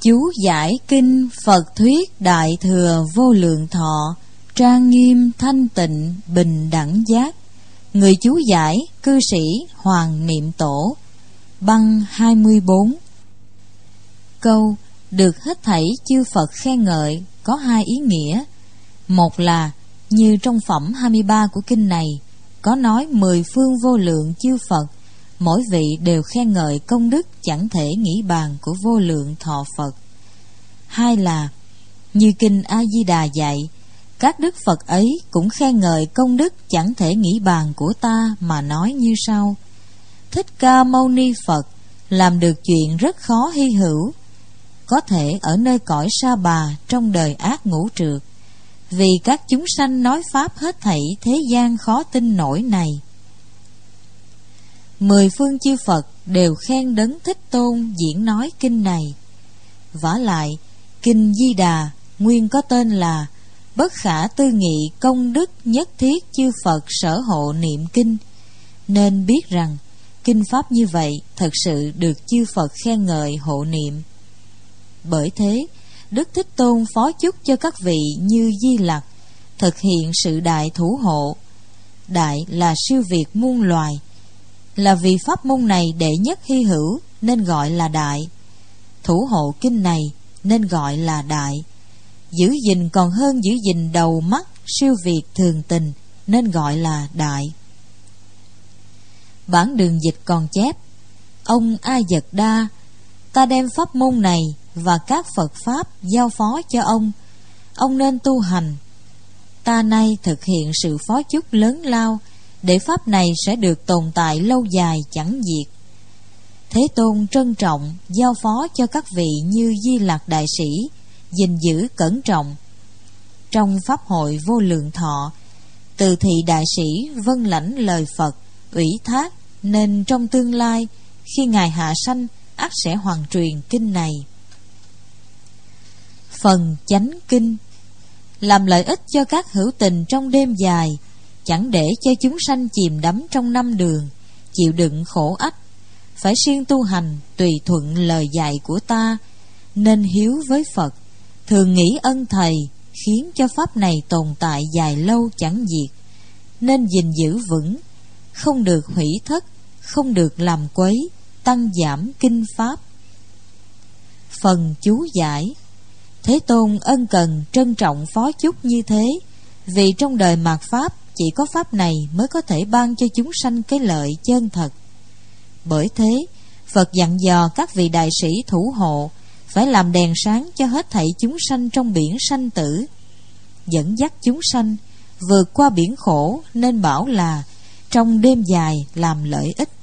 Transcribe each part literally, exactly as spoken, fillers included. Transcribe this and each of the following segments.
Chú giải kinh Phật thuyết Đại Thừa Vô Lượng Thọ, trang nghiêm thanh tịnh bình đẳng giác. Người chú giải cư sĩ Hoàng Niệm Tổ. Băng hai mươi bốn. Câu được hết thảy chư Phật khen ngợi có hai ý nghĩa. Một là như trong phẩm hai mươi ba của kinh này có nói mười phương vô lượng chư Phật, mỗi vị đều khen ngợi công đức chẳng thể nghĩ bàn của vô lượng thọ Phật. Hai là như kinh A Di Đà dạy, các đức Phật ấy cũng khen ngợi công đức chẳng thể nghĩ bàn của ta mà nói như sau: Thích Ca Mâu Ni Phật làm được chuyện rất khó hy hữu, có thể ở nơi cõi Sa Bà trong đời ác ngũ trượt, vì các chúng sanh nói pháp hết thảy thế gian khó tin nổi này. Mười phương chư Phật đều khen Đấng Thích Tôn diễn nói kinh này. Vả lại, kinh Di Đà nguyên có tên là Bất khả tư nghị công đức nhất thiết chư Phật sở hộ niệm kinh, nên biết rằng kinh pháp như vậy thật sự được chư Phật khen ngợi hộ niệm. Bởi thế, Đức Thích Tôn phó chúc cho các vị như Di Lặc thực hiện sự đại thủ hộ. Đại là siêu việt muôn loài, là vì pháp môn này đệ nhất hy hữu nên gọi là đại. Thủ hộ kinh này nên gọi là đại. Giữ gìn còn hơn giữ gìn đầu mắt siêu việt thường tình nên gọi là đại. Bản đường dịch còn chép: Ông A Dật Đa, ta đem pháp môn này và các Phật pháp giao phó cho ông, ông nên tu hành. Ta nay thực hiện sự phó chúc lớn lao để pháp này sẽ được tồn tại lâu dài chẳng diệt. Thế Tôn trân trọng giao phó cho các vị như Di Lặc đại sĩ gìn giữ cẩn trọng. Trong pháp hội vô lượng thọ, Từ thị đại sĩ vâng lãnh lời Phật ủy thác, nên trong tương lai khi ngài hạ sanh ắt sẽ hoàn truyền kinh này. Phần chánh kinh làm lợi ích cho các hữu tình trong đêm dài, chẳng để cho chúng sanh chìm đắm trong năm đường, chịu đựng khổ ách. Phải siêng tu hành tùy thuận lời dạy của ta, nên hiếu với Phật, thường nghĩ ân thầy, khiến cho pháp này tồn tại dài lâu chẳng diệt. Nên gìn giữ vững, không được hủy thất, không được làm quấy, tăng giảm kinh pháp. Phần chú giải. Thế Tôn ân cần trân trọng phó chúc như thế, vì trong đời mạt pháp chỉ có pháp này mới có thể ban cho chúng sanh cái lợi chân thật. Bởi thế, Phật dặn dò các vị đại sĩ thủ hộ phải làm đèn sáng cho hết thảy chúng sanh trong biển sanh tử, dẫn dắt chúng sanh vượt qua biển khổ, nên bảo là trong đêm dài làm lợi ích.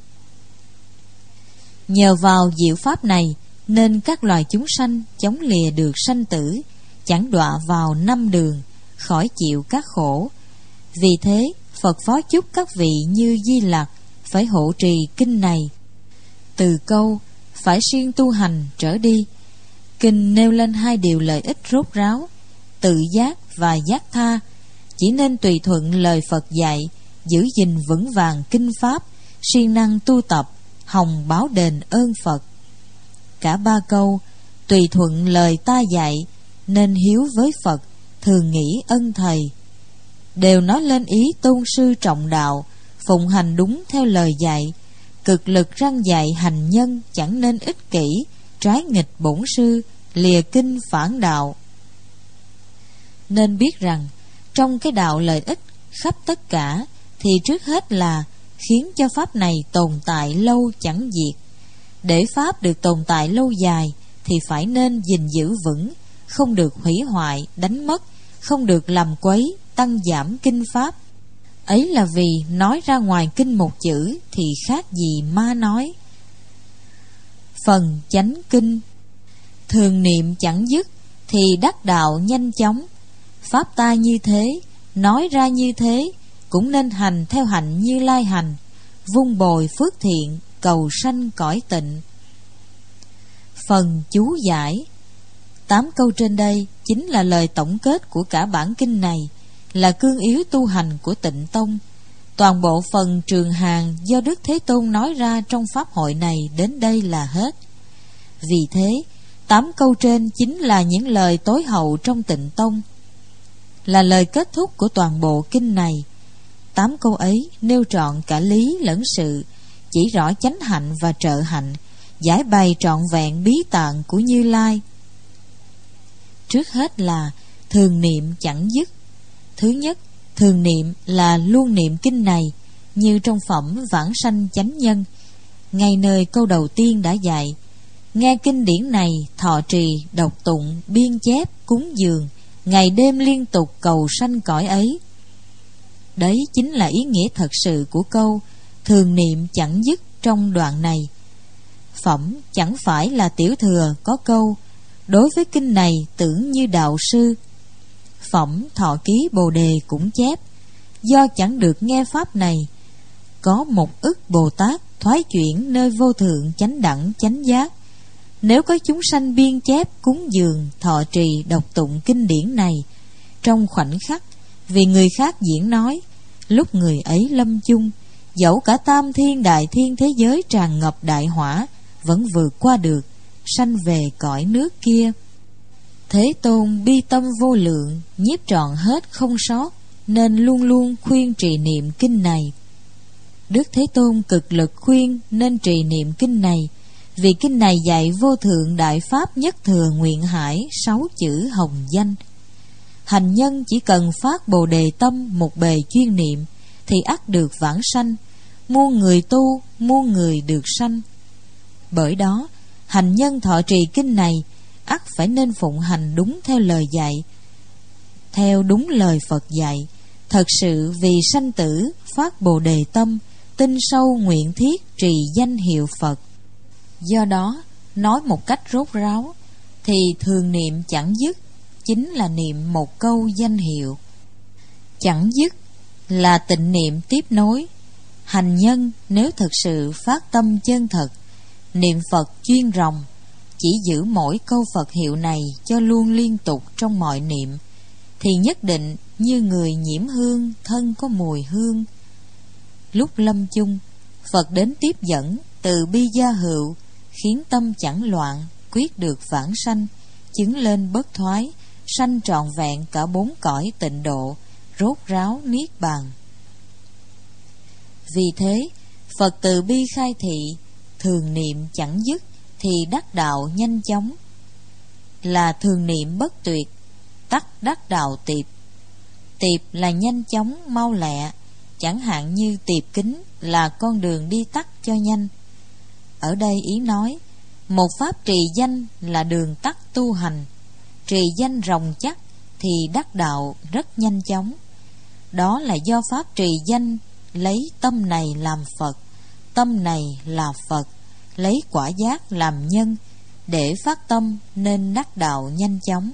Nhờ vào diệu pháp này nên các loài chúng sanh chống lìa được sanh tử, chẳng đọa vào năm đường, khỏi chịu các khổ. Vì thế, Phật phó chúc các vị như Di Lặc phải hộ trì kinh này. Từ câu phải siêng tu hành trở đi, kinh nêu lên hai điều lợi ích rốt ráo: tự giác và giác tha. Chỉ nên tùy thuận lời Phật dạy, giữ gìn vững vàng kinh pháp, siêng năng tu tập, hòng báo đền ơn Phật. Cả ba câu tùy thuận lời ta dạy, nên hiếu với Phật, thường nghĩ ân thầy, đều nói lên ý tôn sư trọng đạo, phụng hành đúng theo lời dạy, cực lực răn dạy hành nhân chẳng nên ích kỷ, trái nghịch bổn sư, lìa kinh phản đạo. Nên biết rằng trong cái đạo lợi ích khắp tất cả thì trước hết là khiến cho pháp này tồn tại lâu chẳng diệt. Để pháp được tồn tại lâu dài thì phải nên gìn giữ vững, không được hủy hoại, đánh mất, không được làm quấy, tăng giảm kinh pháp. Ấy là vì nói ra ngoài kinh một chữ thì khác gì ma nói. Phần chánh kinh. Thường niệm chẳng dứt thì đắc đạo nhanh chóng. Pháp ta như thế, nói ra như thế, cũng nên hành theo hạnh Như Lai hành, vun bồi phước thiện, cầu sanh cõi tịnh. Phần chú giải. Tám câu trên đây chính là lời tổng kết của cả bản kinh này, là cương yếu tu hành của Tịnh Tông. Toàn bộ phần trường hàng do Đức Thế Tôn nói ra trong pháp hội này đến đây là hết. Vì thế, Tám câu trên chính là những lời tối hậu trong Tịnh Tông, là lời kết thúc của toàn bộ kinh này. Tám câu ấy nêu trọn cả lý lẫn sự, chỉ rõ chánh hạnh và trợ hạnh, giải bày trọn vẹn bí tạng của Như Lai. Trước hết là thường niệm chẳng dứt. Thứ nhất, thường niệm là luôn niệm kinh này, như trong phẩm Vãng Sanh Chánh Nhân, ngay nơi câu đầu tiên đã dạy: nghe kinh điển này, thọ trì, đọc tụng, biên chép, cúng dường, ngày đêm liên tục cầu sanh cõi ấy. Đấy chính là ý nghĩa thật sự của câu thường niệm chẳng dứt trong đoạn này. Phẩm chẳng phải là tiểu thừa có câu đối với kinh này tưởng như đạo sư. Phẩm Thọ Ký Bồ Đề cũng chép: do chẳng được nghe pháp này, có một ức Bồ Tát thoái chuyển nơi vô thượng chánh đẳng chánh giác. Nếu có chúng sanh biên chép, cúng dường, thọ trì, đọc tụng kinh điển này, trong khoảnh khắc vì người khác diễn nói, lúc người ấy lâm chung, dẫu cả tam thiên đại thiên thế giới tràn ngập đại hỏa, vẫn vượt qua được, sanh về cõi nước kia. Thế Tôn bi tâm vô lượng, nhiếp trọn hết không sót, nên luôn luôn khuyên trì niệm kinh này. Đức Thế Tôn cực lực khuyên nên trì niệm kinh này, vì kinh này dạy vô thượng đại pháp nhất thừa nguyện hải sáu chữ hồng danh. Hành nhân chỉ cần phát bồ đề tâm một bề chuyên niệm, thì ắt được vãng sanh, muôn người tu, muôn người được sanh. Bởi đó, hành nhân thọ trì kinh này, ắt phải nên phụng hành đúng theo lời dạy, theo đúng lời Phật dạy, thật sự vì sanh tử phát bồ đề tâm, tin sâu nguyện thiết trì danh hiệu Phật. Do đó, nói một cách rốt ráo, thì thường niệm chẳng dứt chính là niệm một câu danh hiệu. Chẳng dứt là tịnh niệm tiếp nối. Hành nhân nếu thực sự phát tâm chân thật, niệm Phật chuyên ròng, chỉ giữ mỗi câu Phật hiệu này cho luôn liên tục trong mọi niệm, thì nhất định như người nhiễm hương, thân có mùi hương. Lúc lâm chung, Phật đến tiếp dẫn, từ bi gia hữu, khiến tâm chẳng loạn, quyết được vãng sanh, chứng lên bất thoái, sanh trọn vẹn cả bốn cõi tịnh độ, rốt ráo niết bàn. Vì thế, Phật từ bi khai thị, thường niệm chẳng dứt thì đắc đạo nhanh chóng. Là thường niệm bất tuyệt, tắc đắc đạo tiệp. Tiệp là nhanh chóng, mau lẹ, chẳng hạn như tiệp kính là con đường đi tắt cho nhanh. Ở đây ý nói, một pháp trì danh là đường tắt tu hành, trì danh ròng chắc thì đắc đạo rất nhanh chóng. Đó là do pháp trì danh lấy tâm này làm Phật, tâm này là Phật, lấy quả giác làm nhân, để phát tâm nên đắc đạo nhanh chóng.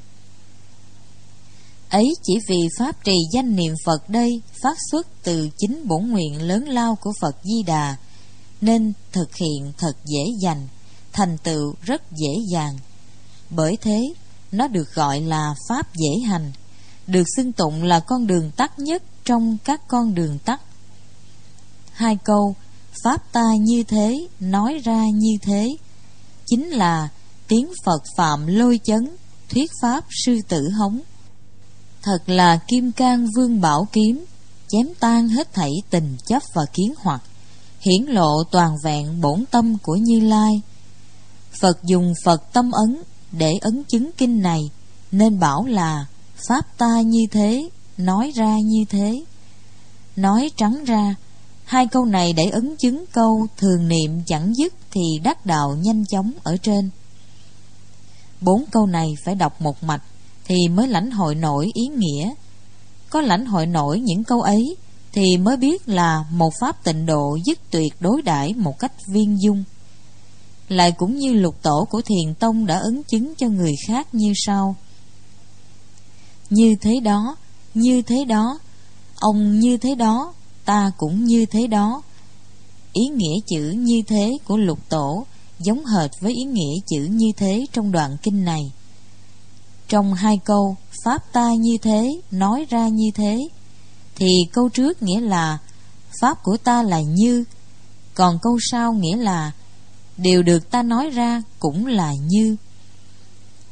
Ấy chỉ vì pháp trì danh niệm Phật đây phát xuất từ chính bổn nguyện lớn lao của Phật Di Đà, nên thực hiện thật dễ dàng, thành tựu rất dễ dàng. Bởi thế, nó được gọi là pháp dễ hành, được xưng tụng là con đường tắt nhất trong các con đường tắt. Hai câu pháp ta như thế, nói ra như thế, chính là tiếng Phật phạm lôi chấn, thuyết pháp sư tử hống. Thật là kim cang vương bảo kiếm, chém tan hết thảy tình chấp và kiến hoặc, hiển lộ toàn vẹn bổn tâm của Như Lai. Phật dùng Phật tâm ấn để ấn chứng kinh này, nên bảo là pháp ta như thế, nói ra như thế. Nói trắng ra, hai câu này để ấn chứng câu thường niệm chẳng dứt thì đắc đạo nhanh chóng ở trên. Bốn câu này phải đọc một mạch thì mới lãnh hội nổi ý nghĩa. Có lãnh hội nổi những câu ấy thì mới biết là một pháp tịnh độ dứt tuyệt đối đãi một cách viên dung. Lại cũng như lục tổ của Thiền Tông đã ấn chứng cho người khác như sau: như thế đó, như thế đó, ông như thế đó, ta cũng như thế đó. Ý nghĩa chữ như thế của lục tổ giống hệt với ý nghĩa chữ như thế trong đoạn kinh này. Trong hai câu pháp ta như thế, nói ra như thế, thì câu trước nghĩa là pháp của ta là như, còn câu sau nghĩa là điều được ta nói ra cũng là như.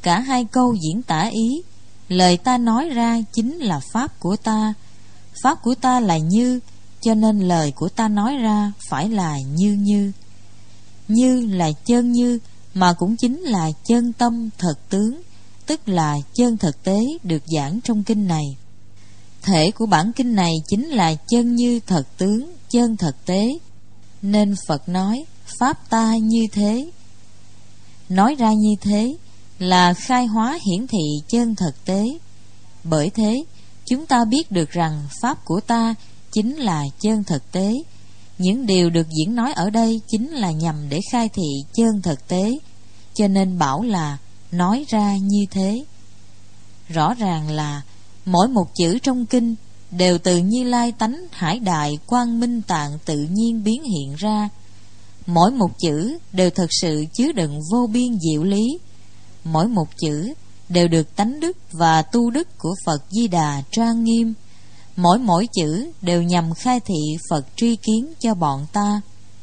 cả hai câu diễn tả ý. Lời ta nói ra chính là pháp của ta. Pháp của ta là như, cho nên lời của ta nói ra phải là như như. Như là chân như, mà cũng chính là chân tâm thật tướng, tức là chân thực tế được giảng trong kinh này. Thể của bản kinh này chính là chân như thật tướng, chân thực tế, nên Phật nói pháp ta như thế. Nói ra như thế là khai hóa hiển thị chân thực tế. Bởi thế chúng ta biết được rằng pháp của ta chính là chân thực tế. Những điều được diễn nói ở đây chính là nhằm để khai thị chân thực tế, cho nên bảo là nói ra như thế. Rõ ràng là mỗi một chữ trong kinh đều từ Như Lai tánh hải đại quang minh tạng tự nhiên biến hiện ra. Mỗi một chữ đều thật sự chứa đựng vô biên diệu lý. Mỗi một chữ đều được tánh đức và tu đức của Phật Di Đà trang nghiêm. Mỗi mỗi chữ đều nhằm khai thị Phật tri kiến cho bọn ta.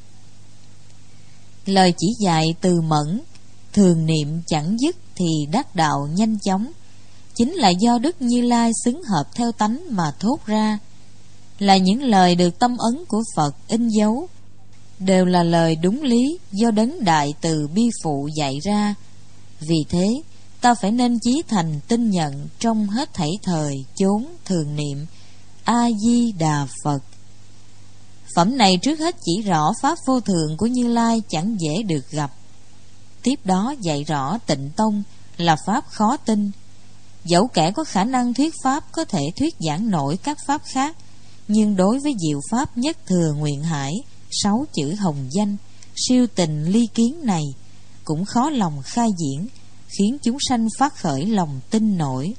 Lời chỉ dạy từ mẫn, thường niệm chẳng dứt thì đắc đạo nhanh chóng, chính là do Đức Như Lai xứng hợp theo tánh mà thốt ra. Là những lời được tâm ấn của Phật in dấu, đều là lời đúng lý do Đấng Đại Từ Bi Phụ dạy ra. Vì thế ta phải nên chí thành tin nhận trong hết thảy thời chốn thường niệm A-di-đà Phật. Phẩm này trước hết chỉ rõ pháp vô thượng của Như Lai chẳng dễ được gặp. Tiếp đó dạy rõ Tịnh Tông là pháp khó tin. Dẫu kẻ có khả năng thuyết pháp có thể thuyết giảng nổi các pháp khác, nhưng đối với diệu pháp nhất thừa nguyện hải, sáu chữ hồng danh, siêu tình ly kiến này cũng khó lòng khai diễn, khiến chúng sanh phát khởi lòng tin nổi.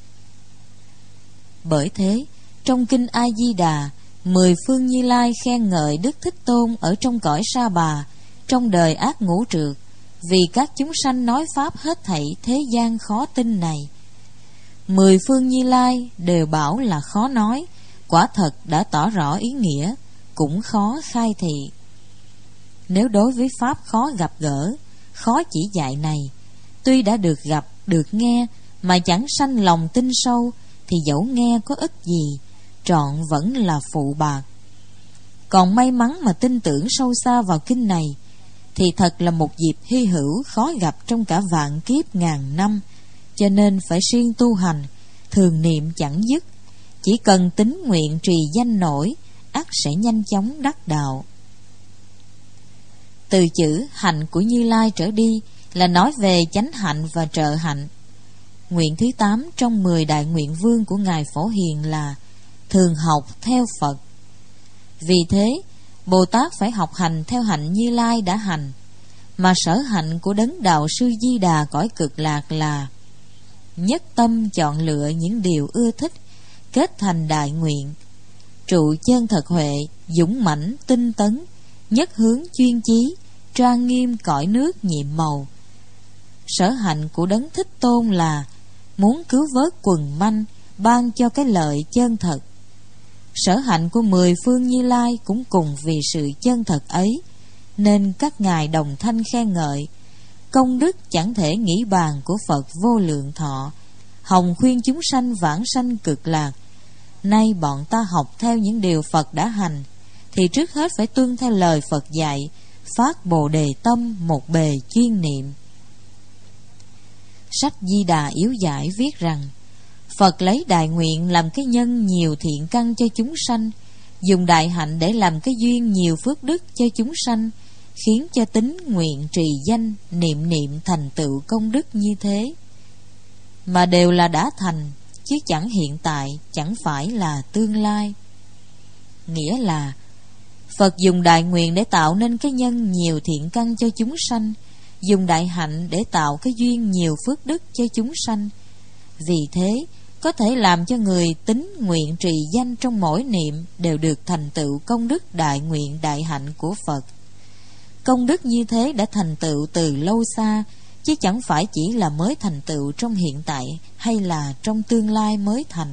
Bởi thế trong kinh A Di Đà, mười phương Như Lai khen ngợi Đức Thích Tôn ở trong cõi Sa Bà, trong đời ác ngũ trượt, vì các chúng sanh nói pháp hết thảy thế gian khó tin này. Mười phương Như Lai đều bảo là khó nói, quả thật đã tỏ rõ ý nghĩa, cũng khó khai thị. Nếu đối với pháp khó gặp gỡ, khó chỉ dạy này, tuy đã được gặp, được nghe, mà chẳng sanh lòng tin sâu, thì dẫu nghe có ích gì, trọn vẫn là phụ bạc. Còn may mắn mà tin tưởng sâu xa vào kinh này, thì thật là một dịp hy hữu khó gặp trong cả vạn kiếp ngàn năm, cho nên phải siêng tu hành, thường niệm chẳng dứt. Chỉ cần tín nguyện trì danh nổi, ắt sẽ nhanh chóng đắc đạo. Từ chữ hạnh của Như Lai trở đi là nói về chánh hạnh và trợ hạnh. Nguyện thứ tám trong mười đại nguyện vương của Ngài Phổ Hiền là thường học theo Phật. Vì thế Bồ Tát phải học hành theo hạnh Như Lai đã hành. Mà sở hạnh của Đấng Đạo Sư Di Đà cõi Cực Lạc là nhất tâm chọn lựa những điều ưa thích, kết thành đại nguyện, trụ chân thật huệ, dũng mãnh tinh tấn, nhất hướng chuyên chí, trang nghiêm cõi nước nhiệm màu. Sở hạnh của Đấng Thích Tôn là muốn cứu vớt quần manh, ban cho cái lợi chân thật. Sở hạnh của mười phương Như Lai cũng cùng vì sự chân thật ấy, nên các ngài đồng thanh khen ngợi. Công đức chẳng thể nghĩ bàn của Phật vô lượng thọ, hồng khuyên chúng sanh vãng sanh Cực Lạc. Nay bọn ta học theo những điều Phật đã hành, thì trước hết phải tuân theo lời Phật dạy, phát Bồ Đề tâm một bề chuyên niệm. Sách Di Đà Yếu Giải viết rằng, Phật lấy đại nguyện làm cái nhân nhiều thiện căn cho chúng sanh, dùng đại hạnh để làm cái duyên nhiều phước đức cho chúng sanh, khiến cho tín nguyện trì danh niệm niệm thành tựu công đức như thế. Mà đều là đã thành, chứ chẳng hiện tại, chẳng phải là tương lai. Nghĩa là Phật dùng đại nguyện để tạo nên cái nhân nhiều thiện căn cho chúng sanh, dùng đại hạnh để tạo cái duyên nhiều phước đức cho chúng sanh. Vì thế có thể làm cho người tín nguyện trì danh trong mỗi niệm đều được thành tựu công đức đại nguyện đại hạnh của Phật. Công đức như thế đã thành tựu từ lâu xa, chứ chẳng phải chỉ là mới thành tựu trong hiện tại hay là trong tương lai mới thành.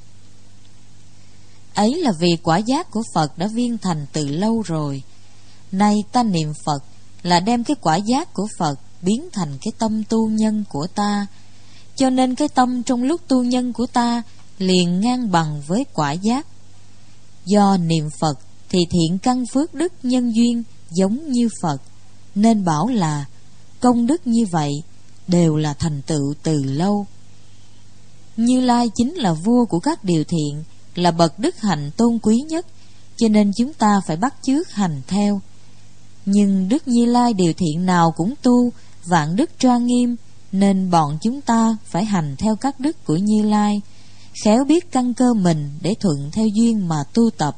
Ấy là vì quả giác của Phật đã viên thành từ lâu rồi. Nay ta niệm Phật là đem cái quả giác của Phật biến thành cái tâm tu nhân của ta. Cho nên cái tâm trong lúc tu nhân của ta liền ngang bằng với quả giác. Do niệm Phật thì thiện căn phước đức nhân duyên giống như Phật, nên bảo là công đức như vậy đều là thành tựu từ lâu. Như Lai chính là vua của các điều thiện, là bậc đức hạnh tôn quý nhất, cho nên chúng ta phải bắt chước hành theo. Nhưng Đức Như Lai điều thiện nào cũng tu, vạn đức trang nghiêm, nên bọn chúng ta phải hành theo các đức của Như Lai, khéo biết căn cơ mình để thuận theo duyên mà tu tập.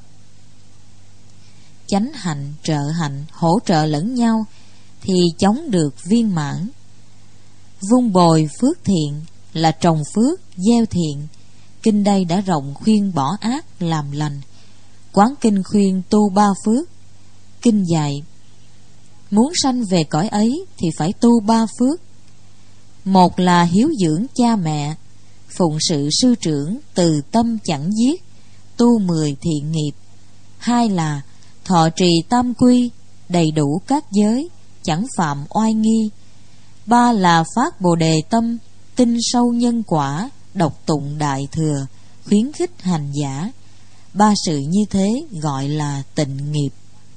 Chánh hạnh, trợ hạnh hỗ trợ lẫn nhau thì chống được viên mãn. Vun bồi phước thiện là trồng phước, gieo thiện. Kinh đây đã rộng khuyên bỏ ác làm lành. Quán kinh khuyên tu ba phước. Kinh dạy muốn sanh về cõi ấy thì phải tu ba phước. Một là hiếu dưỡng cha mẹ, phụng sự sư trưởng, từ tâm chẳng giết, tu mười thiện nghiệp. Hai là thọ trì tam quy, đầy đủ các giới, chẳng phạm oai nghi. Ba là phát bồ đề tâm, tin sâu nhân quả, đọc tụng đại thừa, khuyến khích hành giả. Ba sự như thế gọi là tịnh nghiệp.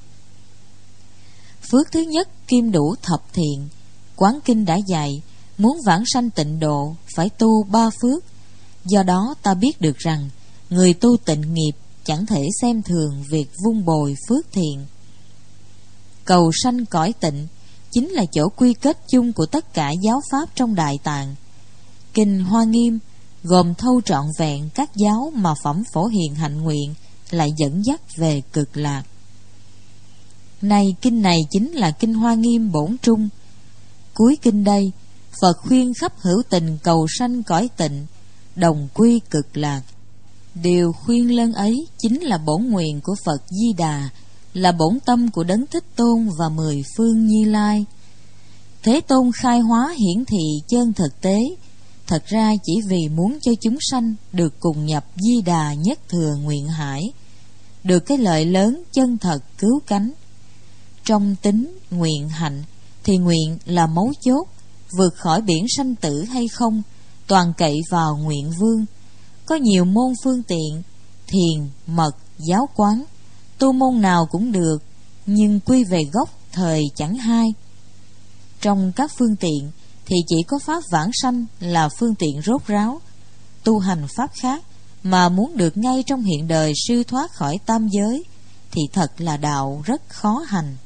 Phước thứ nhất kim đủ thập thiện. Quán kinh đã dạy muốn vãng sanh tịnh độ phải tu ba phước. Do đó ta biết được rằng người tu tịnh nghiệp chẳng thể xem thường việc vun bồi phước thiện. Cầu sanh cõi tịnh chính là chỗ quy kết chung của tất cả giáo pháp trong Đại Tạng. Kinh Hoa Nghiêm gồm thâu trọn vẹn các giáo mà phẩm Phổ Hiền hạnh nguyện lại dẫn dắt về cực lạc. Này kinh này chính là kinh Hoa Nghiêm bổn trung. Cuối kinh đây Phật khuyên khắp hữu tình cầu sanh cõi tịnh, đồng quy cực lạc. Điều khuyên lân ấy chính là bổn nguyện của Phật Di Đà, là bổn tâm của Đấng Thích Tôn và mười phương Như Lai. Thế Tôn khai hóa hiển thị chân thực tế, thật ra chỉ vì muốn cho chúng sanh được cùng nhập Di Đà nhất thừa nguyện hải, được cái lợi lớn chân thật cứu cánh. Trong tính nguyện hạnh thì nguyện là mấu chốt, vượt khỏi biển sanh tử hay không toàn cậy vào nguyện vương. Có nhiều môn phương tiện, thiền, mật, giáo quán, tu môn nào cũng được, nhưng quy về gốc thời chẳng hai. Trong các phương tiện thì chỉ có pháp vãng sanh là phương tiện rốt ráo. Tu hành pháp khác mà muốn được ngay trong hiện đời siêu thoát khỏi tam giới thì thật là đạo rất khó hành.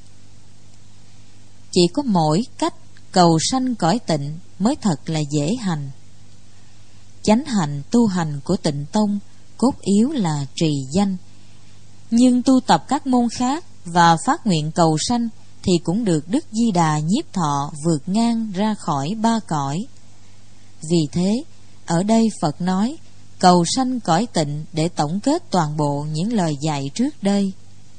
Chỉ có mỗi cách cầu sanh cõi tịnh mới thật là dễ hành. Chánh hạnh tu hành của Tịnh Tông cốt yếu là trì danh, nhưng tu tập các môn khác và phát nguyện cầu sanh thì cũng được Đức Di Đà nhiếp thọ vượt ngang ra khỏi ba cõi. Vì thế ở đây Phật nói cầu sanh cõi tịnh để tổng kết toàn bộ những lời dạy trước đây.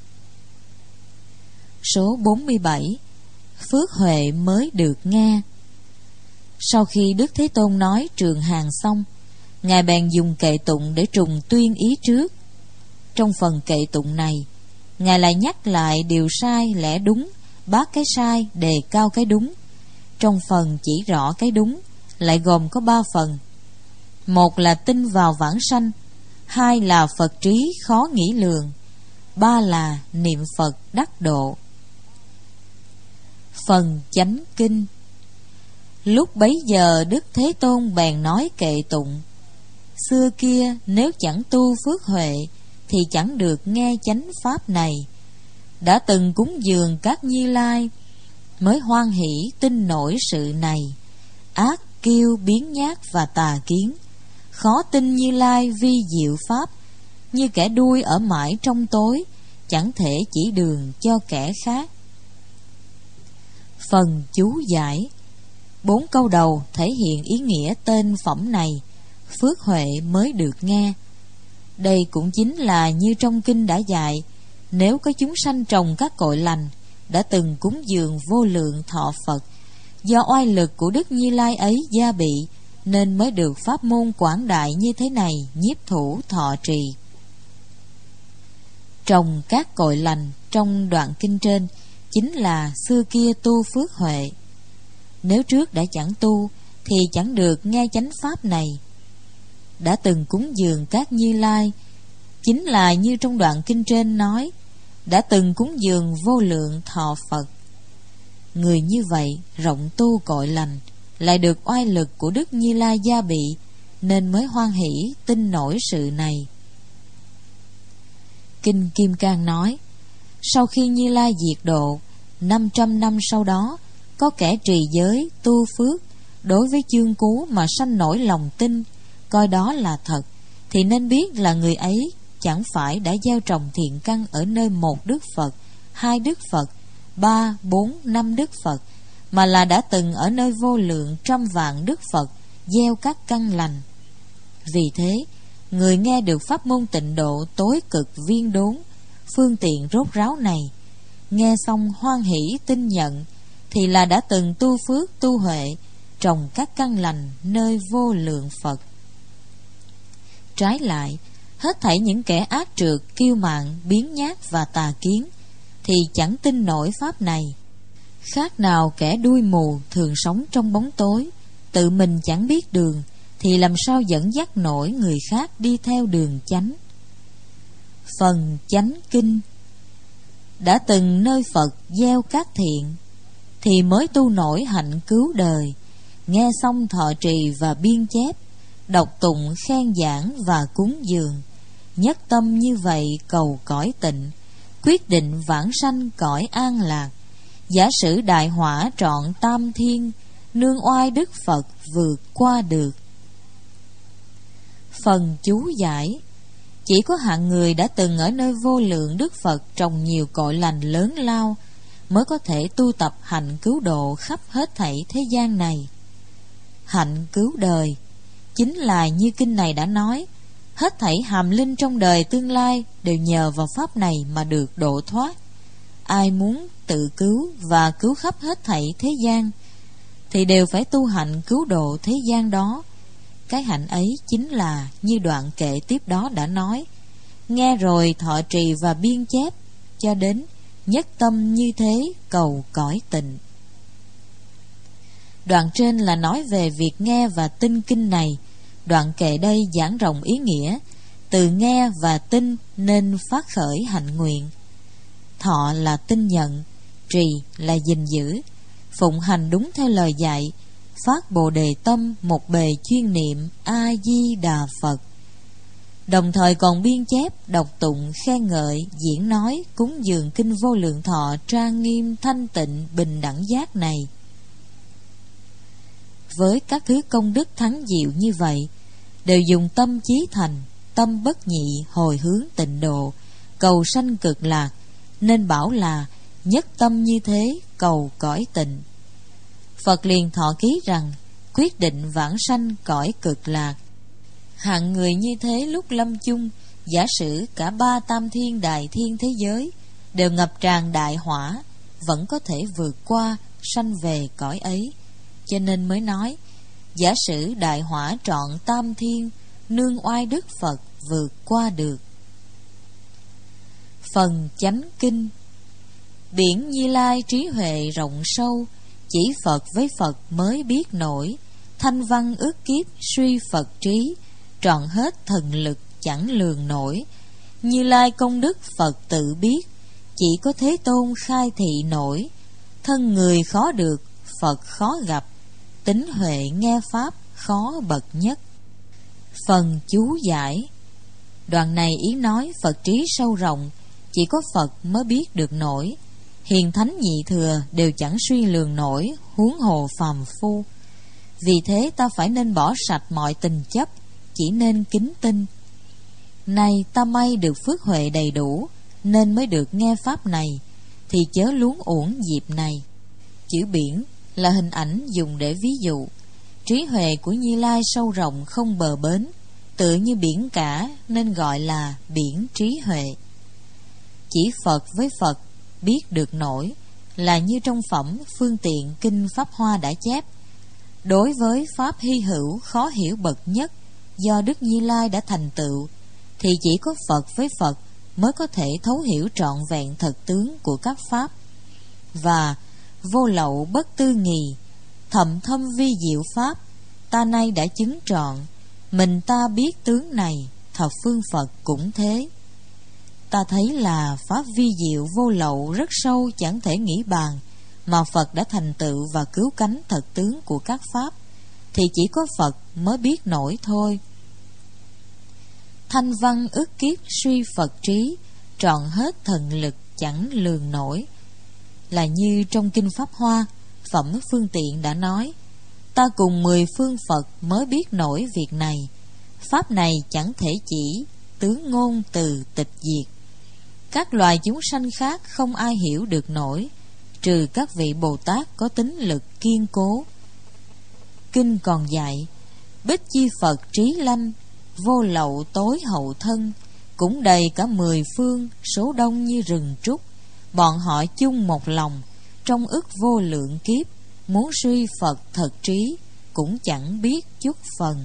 Số bốn mươi bảy. Phước huệ mới được nghe. Sau khi Đức Thế Tôn nói trường hàng xong, Ngài bèn dùng kệ tụng để trùng tuyên ý trước. Trong phần kệ tụng này, Ngài lại nhắc lại điều sai lẽ đúng, bác cái sai, đề cao cái đúng. Trong phần chỉ rõ cái đúng lại gồm có ba phần. Một là tin vào vãng sanh, hai là Phật trí khó nghĩ lường, ba là niệm Phật đắc độ. Phần chánh kinh. Lúc bấy giờ Đức Thế Tôn bèn nói kệ tụng: xưa kia nếu chẳng tu phước huệ thì chẳng được nghe chánh pháp này. Đã từng cúng dường các Như Lai mới hoan hỷ tin nổi sự này. Ác kiêu biến nhát và tà kiến, khó tin Như Lai vi diệu pháp. Như kẻ đuôi ở mãi trong tối, chẳng thể chỉ đường cho kẻ khác. Phần chú giải. Bốn câu đầu thể hiện ý nghĩa tên phẩm này, phước huệ mới được nghe. Đây cũng chính là như trong kinh đã dạy, nếu có chúng sanh trồng các cội lành, đã từng cúng dường vô lượng thọ Phật, do oai lực của Đức Như Lai ấy gia bị, nên mới được pháp môn quảng đại như thế này nhiếp thủ thọ trì. Trồng các cội lành trong đoạn kinh trên chính là xưa kia tu phước huệ. Nếu trước đã chẳng tu thì chẳng được nghe chánh pháp này. Đã từng cúng dường các Như Lai chính là như trong đoạn kinh trên nói, đã từng cúng dường vô lượng thọ Phật. Người như vậy rộng tu cội lành, lại được oai lực của Đức Như Lai gia bị, nên mới hoan hỷ tin nổi sự này. Kinh Kim Cang nói, sau khi Như Lai diệt độ, năm trăm năm sau đó, có kẻ trì giới, tu phước, đối với chương cú mà sanh nổi lòng tin, coi đó là thật, thì nên biết là người ấy chẳng phải đã gieo trồng thiện căn ở nơi một Đức Phật, hai Đức Phật, ba, bốn, năm Đức Phật, mà là đã từng ở nơi vô lượng trăm vạn Đức Phật gieo các căn lành. Vì thế, người nghe được pháp môn tịnh độ tối cực viên đốn, phương tiện rốt ráo này, nghe xong hoan hỷ tin nhận, thì là đã từng tu phước tu huệ, trồng các căn lành nơi vô lượng Phật. Trái lại, hết thảy những kẻ ác trượt, kiêu mạn, biếng nhác và tà kiến thì chẳng tin nổi pháp này. Khác nào kẻ đuôi mù thường sống trong bóng tối, tự mình chẳng biết đường, thì làm sao dẫn dắt nổi người khác đi theo đường chánh. Phần chánh kinh. Đã từng nơi Phật gieo các thiện, thì mới tu nổi hạnh cứu đời. Nghe xong thọ trì và biên chép, đọc tụng khen giảng và cúng dường, nhất tâm như vậy cầu cõi tịnh, quyết định vãng sanh cõi an lạc. Giả sử đại hỏa trọn tam thiên, nương oai Đức Phật vượt qua được. Phần chú giải. Chỉ có hạng người đã từng ở nơi vô lượng Đức Phật trồng nhiều cội lành lớn lao, mới có thể tu tập hạnh cứu độ khắp hết thảy thế gian này. Hạnh cứu đời chính là như kinh này đã nói, hết thảy hàm linh trong đời tương lai đều nhờ vào pháp này mà được độ thoát. Ai muốn tự cứu và cứu khắp hết thảy thế gian thì đều phải tu hạnh cứu độ thế gian đó. Cái hạnh ấy chính là như đoạn kệ tiếp đó đã nói, nghe rồi thọ trì và biên chép, cho đến nhất tâm như thế cầu cõi tịnh. Đoạn trên là nói về việc nghe và tin kinh này. Đoạn kệ đây giảng rộng ý nghĩa, từ nghe và tin nên phát khởi hạnh nguyện. Thọ là tin nhận, trì là gìn giữ, phụng hành đúng theo lời dạy, phát bồ đề tâm một bề chuyên niệm A Di Đà Phật. Đồng thời còn biên chép, đọc tụng, khen ngợi, diễn nói, cúng dường kinh vô lượng thọ trang nghiêm thanh tịnh bình đẳng giác này. Với các thứ công đức thắng diệu như vậy, đều dùng tâm chí thành, tâm bất nhị hồi hướng tịnh độ, cầu sanh cực lạc, nên bảo là nhất tâm như thế cầu cõi tịnh. Phật liền thọ ký rằng quyết định vãng sanh cõi cực lạc. Hạng người như thế lúc lâm chung, giả sử cả ba tam thiên đại thiên thế giới đều ngập tràn đại hỏa, vẫn có thể vượt qua sanh về cõi ấy. Cho nên mới nói, giả sử đại hỏa trọn tam thiên, nương oai Đức Phật vượt qua được. Phần chánh kinh. Biển Như Lai trí huệ rộng sâu, chỉ Phật với Phật mới biết nổi, thanh văn ước kiếp suy Phật trí, trọn hết thần lực chẳng lường nổi. Như Lai công đức Phật tự biết, chỉ có Thế Tôn khai thị nổi. Thân người khó được, Phật khó gặp, tính huệ nghe pháp khó bậc nhất. Phần chú giải. Đoạn này ý nói Phật trí sâu rộng, chỉ có Phật mới biết được nổi. Hiền thánh nhị thừa đều chẳng suy lường nổi, huống hồ phàm phu. Vì thế ta phải nên bỏ sạch mọi tình chấp, chỉ nên kính tin. Nay ta may được phước huệ đầy đủ, nên mới được nghe pháp này, thì chớ luống uổng dịp này. Chữ biển là hình ảnh dùng để ví dụ. Trí huệ của Như Lai sâu rộng không bờ bến, tựa như biển cả nên gọi là biển trí huệ. Chỉ Phật với Phật biết được nổi, là như trong phẩm Phương Tiện Kinh Pháp Hoa đã chép. Đối với pháp hy hữu khó hiểu bậc nhất do Đức Như Lai đã thành tựu, thì chỉ có Phật với Phật mới có thể thấu hiểu trọn vẹn thật tướng của các pháp. Và vô lậu bất tư nghì, Thậm thâm vi diệu pháp, ta nay đã chứng trọn. Mình ta biết tướng này, thập phương Phật cũng thế. Ta thấy là pháp vi diệu vô lậu rất sâu chẳng thể nghĩ bàn, mà Phật đã thành tựu và cứu cánh thật tướng của các pháp, thì chỉ có Phật mới biết nổi thôi. Thanh văn ức kiếp suy Phật trí, trọn hết thần lực chẳng lường nổi. Là như trong Kinh Pháp Hoa, Phẩm Phương Tiện đã nói: ta cùng mười phương Phật mới biết nổi việc này. Pháp này chẳng thể chỉ, tướng ngôn từ tịch diệt. Các loài chúng sanh khác không ai hiểu được nổi, trừ các vị Bồ Tát có tính lực kiên cố. Kinh còn dạy: Bích chi Phật trí lanh, vô lậu tối hậu thân, cũng đầy cả mười phương, số đông như rừng trúc. Bọn họ chung một lòng, trong ức vô lượng kiếp, muốn suy Phật thật trí, cũng chẳng biết chút phần.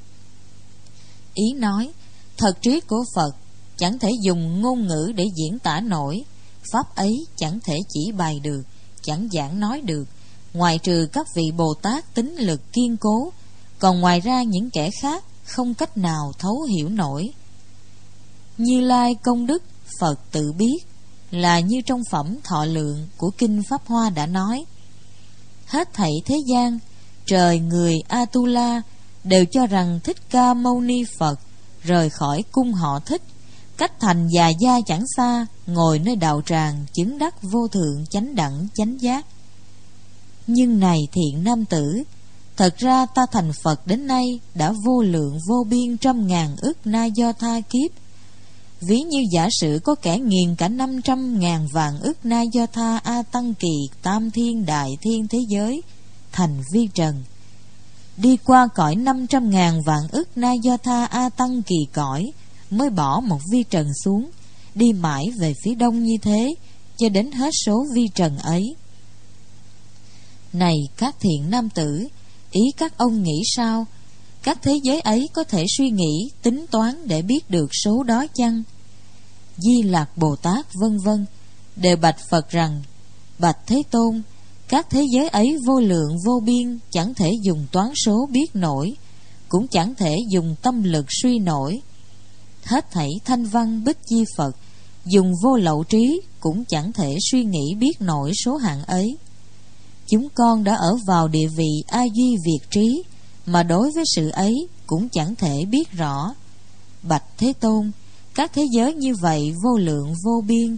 Ý nói, thật trí của Phật chẳng thể dùng ngôn ngữ để diễn tả nổi. Pháp ấy chẳng thể chỉ bày được, chẳng giảng nói được, ngoại trừ các vị Bồ Tát tính lực kiên cố. Còn ngoài ra những kẻ khác không cách nào thấu hiểu nổi. Như Lai công đức Phật tự biết, là như trong Phẩm Thọ Lượng của Kinh Pháp Hoa đã nói: hết thảy thế gian, trời người Atula đều cho rằng Thích Ca Mâu Ni Phật rời khỏi cung họ Thích, cách thành già gia chẳng xa, ngồi nơi đạo tràng chứng đắc vô thượng chánh đẳng chánh giác. Nhưng này thiện nam tử, thật ra ta thành Phật đến nay đã vô lượng vô biên trăm ngàn ức na do tha kiếp. Ví như giả sử có kẻ nghiền cả năm trăm ngàn vạn ức na do tha a tăng kỳ tam thiên đại thiên thế giới thành vi trần, đi qua cõi năm trăm ngàn vạn ức na do tha a tăng kỳ cõi, mới bỏ một vi trần xuống, đi mãi về phía đông như thế, cho đến hết số vi trần ấy. Này các thiện nam tử, ý các ông nghĩ sao? Các thế giới ấy có thể suy nghĩ, tính toán để biết được số đó chăng? Di Lạc Bồ Tát vân vân đều bạch Phật rằng: bạch Thế Tôn, các thế giới ấy vô lượng vô biên, chẳng thể dùng toán số biết nổi, cũng chẳng thể dùng tâm lực suy nổi. Hết thảy thanh văn bích chi Phật dùng vô lậu trí, cũng chẳng thể suy nghĩ biết nổi số hạng ấy. Chúng con đã ở vào địa vị A Duy Việt trí, mà đối với sự ấy cũng chẳng thể biết rõ. Bạch Thế Tôn, các thế giới như vậy vô lượng vô biên.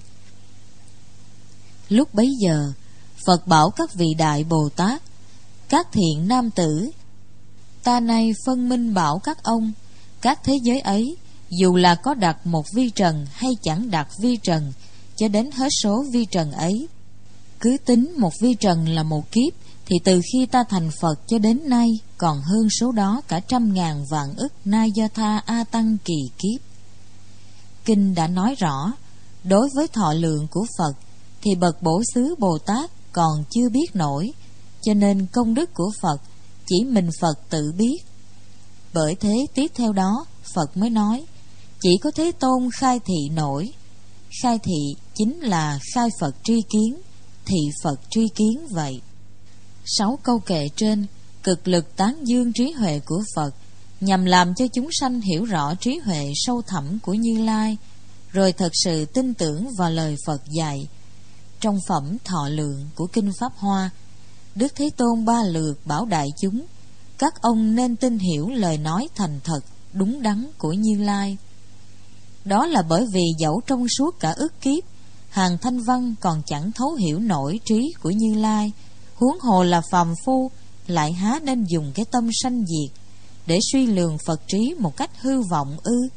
Lúc bấy giờ, Phật bảo các vị đại Bồ Tát: các thiện nam tử, ta nay phân minh bảo các ông, các thế giới ấy, dù là có đặt một vi trần hay chẳng đặt vi trần, cho đến hết số vi trần ấy, cứ tính một vi trần là một kiếp, thì từ khi ta thành Phật cho đến nay, còn hơn số đó cả trăm ngàn vạn ức na do tha a tăng kỳ kiếp. Kinh đã nói rõ, đối với thọ lượng của Phật thì bậc bổ xứ Bồ Tát còn chưa biết nổi, cho nên công đức của Phật chỉ mình Phật tự biết. Bởi thế tiếp theo đó Phật mới nói: chỉ có Thế Tôn khai thị nổi. Khai thị chính là khai Phật tri kiến, thị Phật tri kiến vậy. Sáu câu kệ trên cực lực tán dương trí huệ của Phật, nhằm làm cho chúng sanh hiểu rõ trí huệ sâu thẳm của Như Lai, rồi thật sự tin tưởng vào lời Phật dạy. Trong Phẩm Thọ Lượng của Kinh Pháp Hoa, Đức Thế Tôn ba lượt bảo đại chúng: các ông nên tin hiểu lời nói thành thật, đúng đắn của Như Lai. Đó là bởi vì dẫu trong suốt cả ức kiếp, hàng thanh văn còn chẳng thấu hiểu nổi trí của Như Lai, huống hồ là phàm phu, lại há nên dùng cái tâm sanh diệt để suy lường Phật trí một cách hư vọng ư?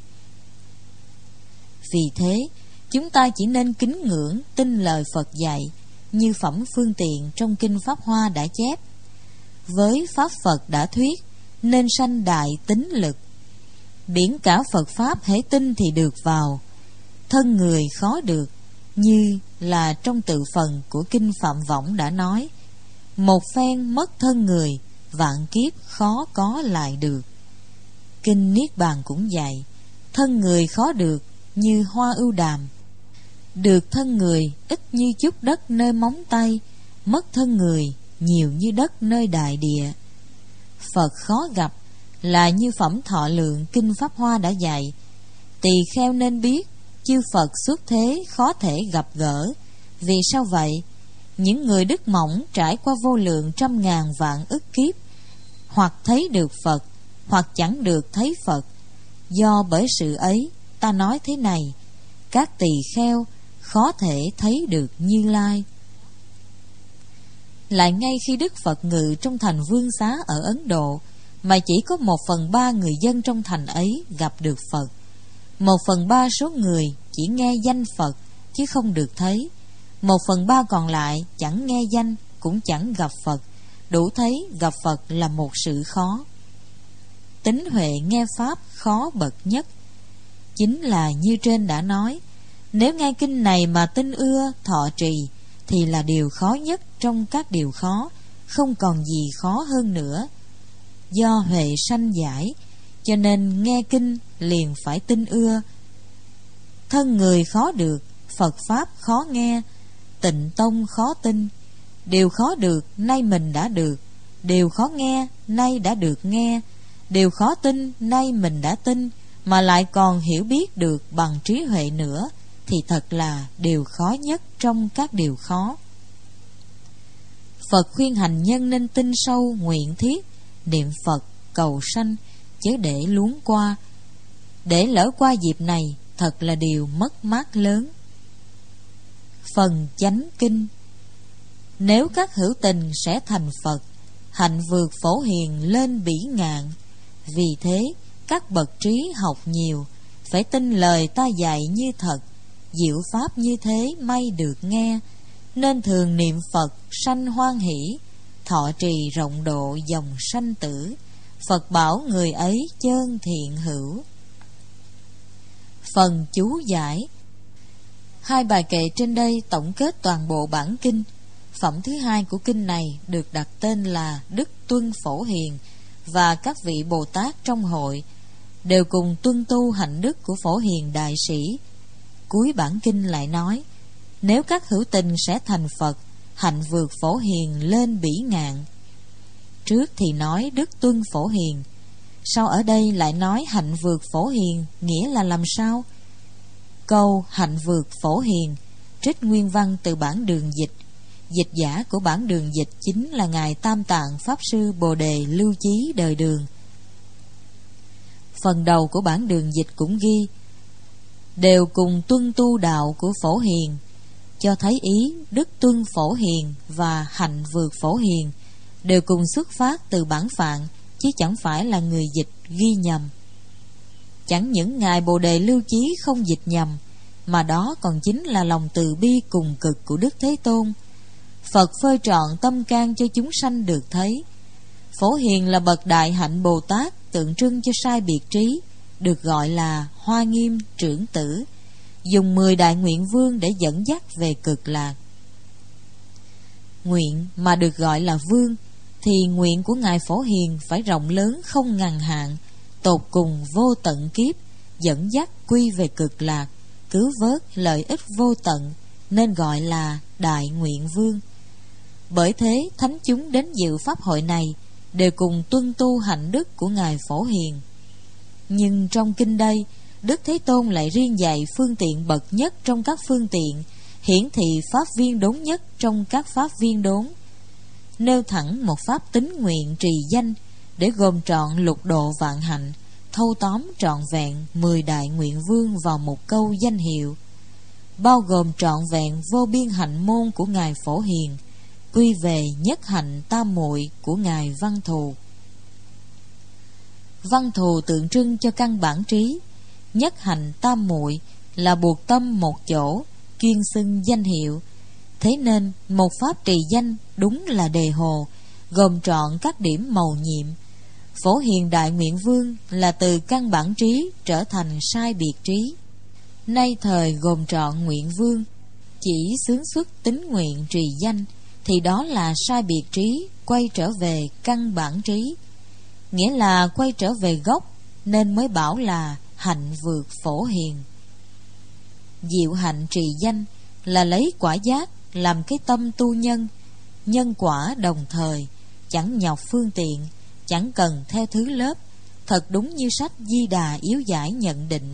Vì thế, chúng ta chỉ nên kính ngưỡng tin lời Phật dạy, như Phẩm Phương Tiện trong Kinh Pháp Hoa đã chép: với Pháp Phật đã thuyết, nên sanh đại tín lực. Biển cả Phật Pháp hễ tin thì được vào, thân người khó được, như là trong tự phần của Kinh Phạm Võng đã nói: một phen mất thân người, vạn kiếp khó có lại được. Kinh Niết Bàn cũng dạy: thân người khó được như hoa ưu đàm, được thân người ít như chút đất nơi móng tay, mất thân người nhiều như đất nơi đại địa. Phật khó gặp là như phẩm Thọ Lượng Kinh Pháp Hoa đã dạy. Tỳ kheo nên biết chư Phật xuất thế khó thể gặp gỡ. Vì sao vậy? Những người đức mỏng trải qua vô lượng trăm ngàn vạn ức kiếp, hoặc thấy được Phật, hoặc chẳng được thấy Phật. Do bởi sự ấy, ta nói thế này: các tỳ kheo khó thể thấy được Như Lai. Lại ngay khi Đức Phật ngự trong thành Vương Xá ở Ấn Độ, mà chỉ có một phần ba người dân trong thành ấy gặp được Phật. Một phần ba số người chỉ nghe danh Phật chứ không được thấy. Một phần ba còn lại chẳng nghe danh cũng chẳng gặp Phật. Đủ thấy gặp Phật là một sự khó. Tín huệ nghe Pháp khó bậc nhất. Chính là như trên đã nói, nếu nghe kinh này mà tin ưa thọ trì thì là điều khó nhất trong các điều khó, không còn gì khó hơn nữa. Do huệ sanh giải, cho nên nghe kinh liền phải tin ưa. Thân người khó được, Phật Pháp khó nghe, Tịnh Tông khó tin. Điều khó được nay mình đã được, điều khó nghe nay đã được nghe, điều khó tin nay mình đã tin, mà lại còn hiểu biết được bằng trí huệ nữa, thì thật là điều khó nhất trong các điều khó. Phật khuyên hành nhân nên tin sâu nguyện thiết, niệm Phật cầu sanh, chứ để luống qua. Để lỡ qua dịp này thật là điều mất mát lớn. Phần chánh kinh. Nếu các hữu tình sẽ thành Phật, hạnh vượt phổ hiền lên bỉ ngạn. Vì thế các bậc trí học nhiều, phải tin lời ta dạy như thật. Diệu pháp như thế may được nghe, nên thường niệm Phật sanh hoan hỷ. Thọ trì rộng độ dòng sanh tử, Phật bảo người ấy chơn thiện hữu. Phần chú giải. Hai bài kệ trên đây tổng kết toàn bộ bản kinh. Phẩm thứ hai của kinh này được đặt tên là Đức Tuân Phổ Hiền, và các vị Bồ Tát trong hội đều cùng tuân tu hạnh đức của Phổ Hiền đại sĩ. Cuối bản kinh lại nói, nếu các hữu tình sẽ thành Phật, hạnh vượt Phổ Hiền lên bỉ ngạn. Trước thì nói Đức Tuân Phổ Hiền, sau ở đây lại nói hạnh vượt Phổ Hiền, nghĩa là làm sao? Câu hạnh vượt Phổ Hiền trích nguyên văn từ bản đường dịch. Dịch giả của bản đường dịch chính là Ngài Tam Tạng Pháp Sư Bồ Đề Lưu Chí đời Đường. Phần đầu của bản đường dịch cũng ghi đều cùng tuân tu đạo của Phổ Hiền, cho thấy ý Đức Tuân Phổ Hiền và hạnh vượt Phổ Hiền đều cùng xuất phát từ bản phạn, chứ chẳng phải là người dịch ghi nhầm. Chẳng những Ngài Bồ Đề Lưu Chí không dịch nhầm, mà đó còn chính là lòng từ bi cùng cực của Đức Thế Tôn. Phật phơi trọn tâm can cho chúng sanh được thấy. Phổ Hiền là bậc đại hạnh Bồ Tát, tượng trưng cho sai biệt trí, được gọi là Hoa Nghiêm trưởng tử, dùng mười đại nguyện vương để dẫn dắt về cực lạc. Nguyện mà được gọi là vương, thì nguyện của Ngài Phổ Hiền phải rộng lớn không ngần hạn, tột cùng vô tận kiếp, dẫn dắt quy về cực lạc, cứu vớt lợi ích vô tận, nên gọi là Đại Nguyện Vương. Bởi thế thánh chúng đến dự pháp hội này đều cùng tuân tu hạnh đức của Ngài Phổ Hiền. Nhưng trong kinh đây, Đức Thế Tôn lại riêng dạy phương tiện bậc nhất trong các phương tiện, hiển thị pháp viên đốn nhất trong các pháp viên đốn, nêu thẳng một pháp tín nguyện trì danh để gồm trọn lục độ vạn hạnh, thâu tóm trọn vẹn mười đại nguyện vương vào một câu danh hiệu, bao gồm trọn vẹn vô biên hạnh môn của Ngài Phổ Hiền, quy về nhất hạnh tam muội của Ngài Văn Thù. Văn Thù tượng trưng cho căn bản trí, nhất hạnh tam muội là buộc tâm một chỗ, chuyên xưng danh hiệu. Thế nên một pháp trì danh đúng là đề hồ, gồm trọn các điểm mầu nhiệm. Phổ Hiền Đại Nguyện Vương là từ căn bản trí trở thành sai biệt trí. Nay thời gồm trọn nguyện vương, chỉ xướng xuất tính nguyện trì danh, thì đó là sai biệt trí quay trở về căn bản trí, nghĩa là quay trở về gốc, nên mới bảo là hạnh vượt Phổ Hiền. Diệu hạnh trì danh là lấy quả giác làm cái tâm tu nhân, nhân quả đồng thời, chẳng nhọc phương tiện, chẳng cần theo thứ lớp. Thật đúng như sách Di Đà Yếu Giải nhận định.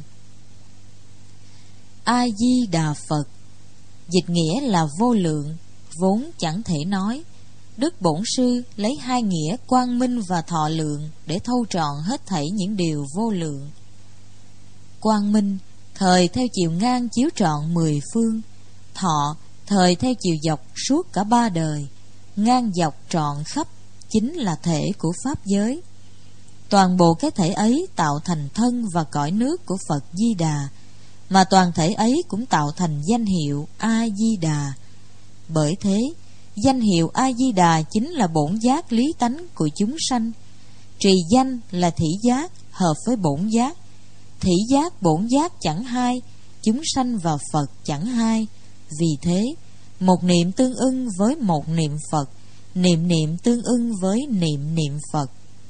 A Di Đà Phật dịch nghĩa là vô lượng, vốn chẳng thể nói. Đức Bổn Sư lấy hai nghĩa quang minh và thọ lượng để thâu trọn hết thảy những điều vô lượng. Quang minh thời theo chiều ngang chiếu trọn mười phương, thọ thời theo chiều dọc suốt cả ba đời, ngang dọc trọn khắp chính là thể của pháp giới. Toàn bộ cái thể ấy tạo thành thân và cõi nước của Phật Di Đà, mà toàn thể ấy cũng tạo thành danh hiệu A Di Đà. Bởi thế, danh hiệu A Di Đà chính là bổn giác lý tánh của chúng sanh. Trì danh là thị giác hợp với bổn giác. Thị giác bổn giác chẳng hai, chúng sanh và Phật chẳng hai. Vì thế, một niệm tương ưng với một niệm Phật, niệm niệm tương ưng với niệm niệm Phật.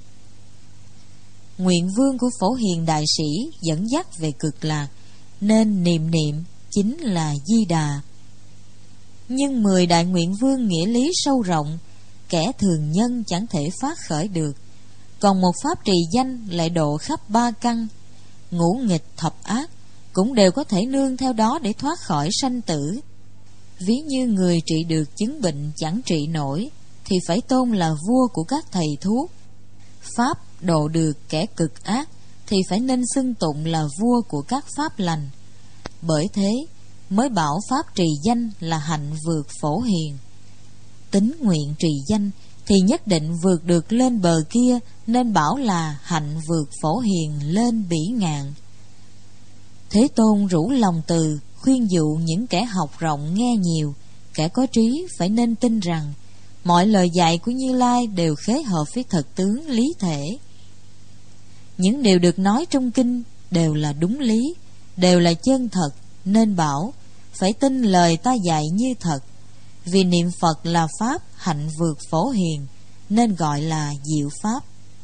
Nguyện vương của Phổ Hiền Đại Sĩ dẫn dắt về cực lạc, nên niệm niệm chính là Di Đà. Nhưng mười đại nguyện vương nghĩa lý sâu rộng, kẻ thường nhân chẳng thể phát khởi được. Còn một pháp trì danh lại độ khắp ba căn, ngũ nghịch thập ác, cũng đều có thể nương theo đó để thoát khỏi sanh tử. Ví như người trị được chứng bệnh chẳng trị nổi, thì phải tôn là vua của các thầy thuốc. Pháp độ được kẻ cực ác, thì phải nên xưng tụng là vua của các pháp lành. Bởi thế mới bảo pháp trì danh là hạnh vượt Phổ Hiền. Tính nguyện trì danh thì nhất định vượt được lên bờ kia, nên bảo là hạnh vượt Phổ Hiền lên bỉ ngạn. Thế Tôn rủ lòng từ, khuyên dụ những kẻ học rộng nghe nhiều, kẻ có trí phải nên tin rằng mọi lời dạy của Như Lai đều khế hợp với thật tướng lý thể. Những điều được nói trong kinh đều là đúng lý, đều là chân thật, nên bảo phải tin lời ta dạy như thật. Vì niệm Phật là pháp hạnh vượt Phổ Hiền, nên gọi là diệu pháp.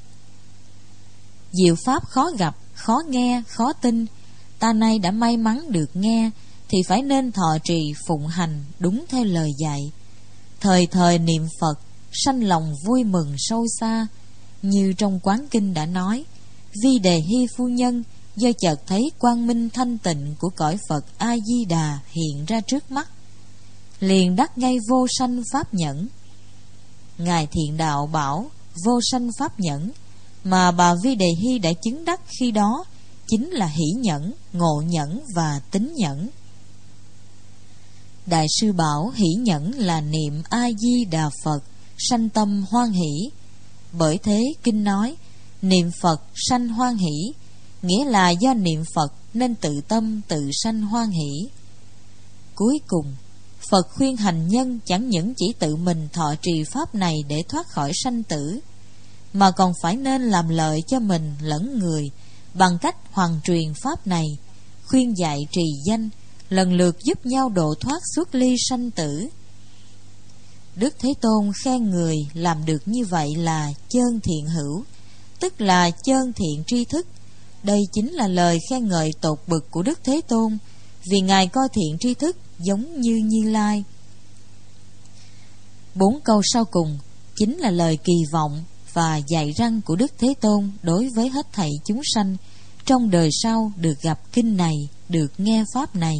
Diệu pháp khó gặp, khó nghe, khó tin. Ta nay đã may mắn được nghe, thì phải nên thọ trì phụng hành đúng theo lời dạy. Thời thời niệm Phật, sanh lòng vui mừng sâu xa. Như trong Quán Kinh đã nói, Vi Đề Hy phu nhân do chợt thấy quang minh thanh tịnh của cõi Phật A Di Đà hiện ra trước mắt, liền đắc ngay vô sanh pháp nhẫn. Ngài Thiện Đạo bảo vô sanh pháp nhẫn, mà bà Vi Đề Hy đã chứng đắc khi đó chính là hỷ nhẫn, ngộ nhẫn và tín nhẫn. Đại sư bảo hỷ nhẫn là niệm A Di Đà Phật, sanh tâm hoan hỷ. Bởi thế kinh nói niệm Phật sanh hoan hỷ, nghĩa là do niệm Phật nên tự tâm tự sanh hoan hỷ. Cuối cùng, Phật khuyên hành nhân chẳng những chỉ tự mình thọ trì pháp này để thoát khỏi sanh tử, mà còn phải nên làm lợi cho mình lẫn người bằng cách hoàn truyền pháp này, khuyên dạy trì danh, lần lượt giúp nhau độ thoát xuất ly sanh tử. Đức Thế Tôn khen người làm được như vậy là chơn thiện hữu, tức là chơn thiện tri thức. Đây chính là lời khen ngợi tột bực của Đức Thế Tôn, vì Ngài coi thiện tri thức giống như Như Lai. Bốn câu sau cùng chính là lời kỳ vọng và dạy răn của Đức Thế Tôn đối với hết thảy chúng sanh trong đời sau được gặp kinh này, được nghe pháp này.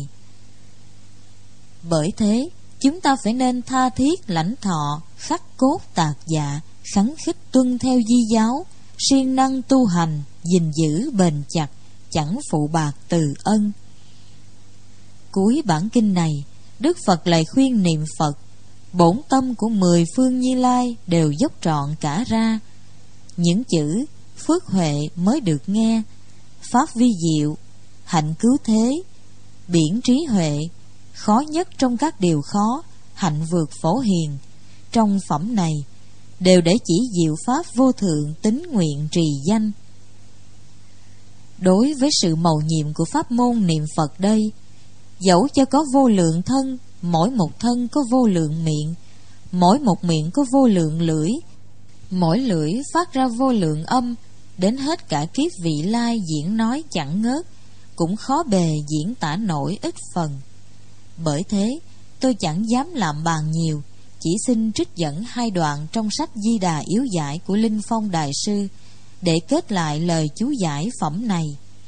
Bởi thế, chúng ta phải nên tha thiết lãnh thọ, khắc cốt tạc dạ, khắng khích tuân theo di giáo, siêng năng tu hành, gìn giữ bền chặt, chẳng phụ bạc từ ân. Cuối bản kinh này, Đức Phật lại khuyên niệm Phật, bổn tâm của mười phương Như Lai đều dốc trọn cả ra. Những chữ phước huệ mới được nghe, pháp vi diệu, hạnh cứu thế, biển trí huệ, khó nhất trong các điều khó, hạnh vượt Phổ Hiền. Trong phẩm này đều để chỉ diệu pháp vô thượng tín nguyện trì danh. Đối với sự mầu nhiệm của pháp môn niệm Phật đây, dẫu cho có vô lượng thân, mỗi một thân có vô lượng miệng, mỗi một miệng có vô lượng lưỡi, mỗi lưỡi phát ra vô lượng âm, đến hết cả kiếp vị lai diễn nói chẳng ngớt, cũng khó bề diễn tả nổi ít phần. Bởi thế tôi chẳng dám lạm bàn nhiều, chỉ xin trích dẫn hai đoạn trong sách Di Đà Yếu Giải của Linh Phong Đại Sư để kết lại lời chú giải phẩm này.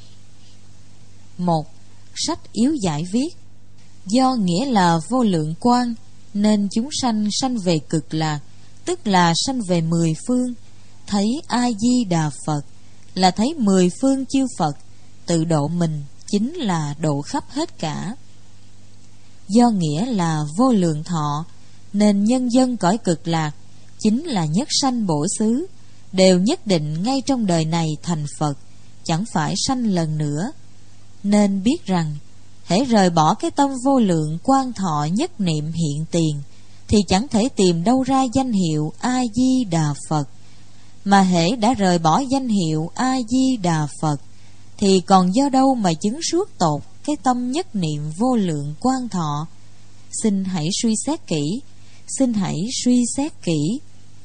Một. Sách Yếu Giải viết: do nghĩa là vô lượng quang, nên chúng sanh sanh về cực lạc, tức là sanh về mười phương. Thấy A Di Đà Phật là thấy mười phương chư Phật, tự độ mình chính là độ khắp hết cả. Do nghĩa là vô lượng thọ, nên nhân dân cõi cực lạc chính là nhất sanh bổ xứ, đều nhất định ngay trong đời này thành Phật, chẳng phải sanh lần nữa. Nên biết rằng hễ rời bỏ cái tâm vô lượng quang thọ nhất niệm hiện tiền, thì chẳng thể tìm đâu ra danh hiệu A Di Đà Phật. Mà hễ đã rời bỏ danh hiệu A Di Đà Phật, thì còn do đâu mà chứng suốt tột cái tâm nhất niệm vô lượng quang thọ? Xin hãy suy xét kỹ, xin hãy suy xét kỹ.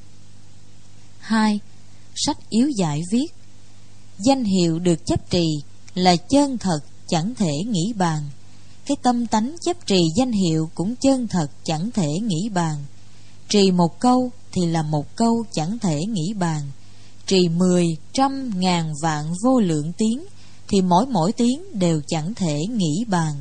Hai. Sách Yếu Giải viết: danh hiệu được chấp trì là chân thật, chẳng thể nghĩ bàn. Cái tâm tánh chấp trì danh hiệu cũng chân thật, chẳng thể nghĩ bàn. Trì một câu thì là một câu, chẳng thể nghĩ bàn. Trì mười, trăm, ngàn, vạn, vô lượng tiếng thì mỗi mỗi tiếng đều chẳng thể nghĩ bàn.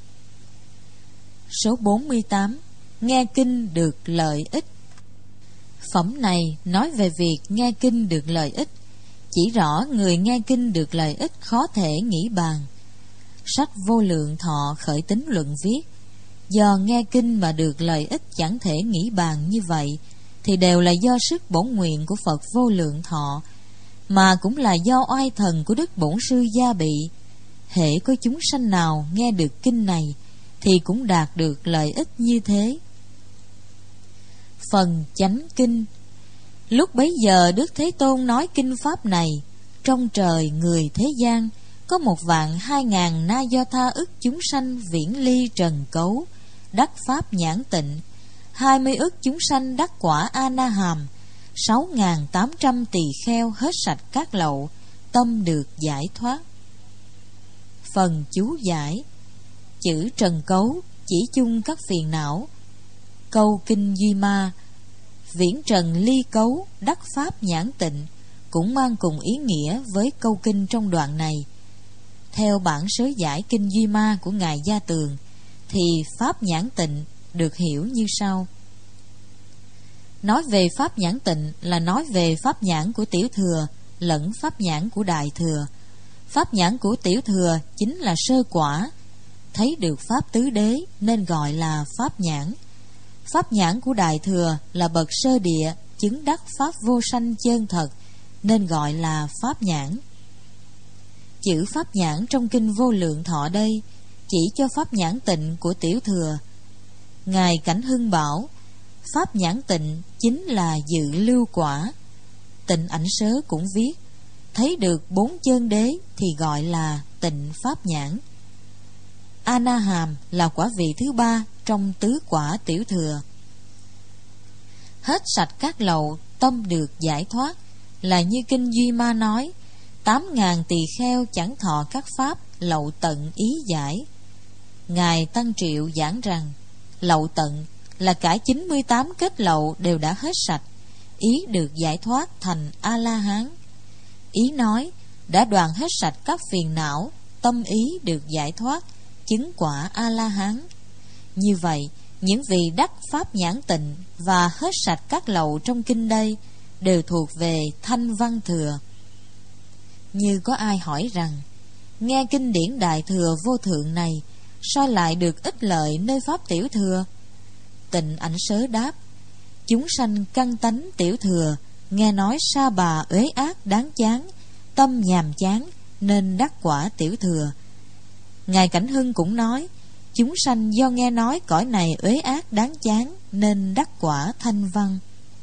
Số bốn mươi tám. Nghe kinh được lợi ích. Phẩm này nói về việc nghe kinh được lợi ích, chỉ rõ người nghe kinh được lợi ích khó thể nghĩ bàn. Sách Vô Lượng Thọ khởi tính luận viết: do nghe kinh mà được lợi ích chẳng thể nghĩ bàn như vậy, thì đều là do sức bổn nguyện của Phật Vô Lượng Thọ, mà cũng là do oai thần của Đức Bổn Sư gia bị. Hễ có chúng sanh nào nghe được kinh này thì cũng đạt được lợi ích như thế. Phần chánh kinh. Lúc bấy giờ Đức Thế Tôn nói kinh pháp này, trong trời người thế gian có một vạn hai ngàn na do tha ức chúng sanh viễn ly trần cấu, đắc pháp nhãn tịnh. Hai mươi ức chúng sanh đắc quả A Na Hàm. Sáu ngàn tám trăm tỳ kheo hết sạch các lậu, tâm được giải thoát. Phần chú giải. Chữ trần cấu chỉ chung các phiền não. Câu kinh Duy Ma: viễn trần ly cấu, đắc pháp nhãn tịnh, cũng mang cùng ý nghĩa với câu kinh trong đoạn này. Theo bản sớ giải kinh Duy Ma của Ngài Gia Tường, thì pháp nhãn tịnh được hiểu như sau. Nói về pháp nhãn tịnh là nói về pháp nhãn của tiểu thừa lẫn pháp nhãn của đại thừa. Pháp nhãn của tiểu thừa chính là sơ quả, thấy được pháp tứ đế nên gọi là pháp nhãn. Pháp nhãn của đại thừa là bậc sơ địa, chứng đắc pháp vô sanh chân thật, nên gọi là pháp nhãn. Chữ pháp nhãn trong kinh Vô Lượng Thọ đây chỉ cho pháp nhãn tịnh của tiểu thừa. Ngài Cảnh Hưng bảo pháp nhãn tịnh chính là dự lưu quả. Tịnh Ảnh Sớ cũng viết: thấy được bốn chân đế thì gọi là tịnh pháp nhãn. A Na Hàm là quả vị thứ ba trong tứ quả tiểu thừa. Hết sạch các lậu, tâm được giải thoát là như kinh Duy Ma nói: tám ngàn tỳ kheo chẳng thọ các pháp, lậu tận ý giải. Ngài Tăng Triệu giảng rằng lậu tận là cả chín mươi tám kết lậu đều đã hết sạch, ý được giải thoát thành A-la-hán. Ý nói đã đoạn hết sạch các phiền não, tâm ý được giải thoát, chứng quả A-la-hán. Như vậy, những vị đắc pháp nhãn tịnh và hết sạch các lậu trong kinh đây đều thuộc về thanh văn thừa. Như có ai hỏi rằng, nghe kinh điển đại thừa vô thượng này sao lại được ích lợi nơi pháp tiểu thừa? Tịnh Ảnh Sớ đáp: chúng sanh căn tánh tiểu thừa, nghe nói sa bà uế ác đáng chán, tâm nhàm chán nên đắc quả tiểu thừa. Ngài Cảnh Hưng cũng nói: chúng sanh do nghe nói cõi này uế ác đáng chán nên đắc quả thanh văn.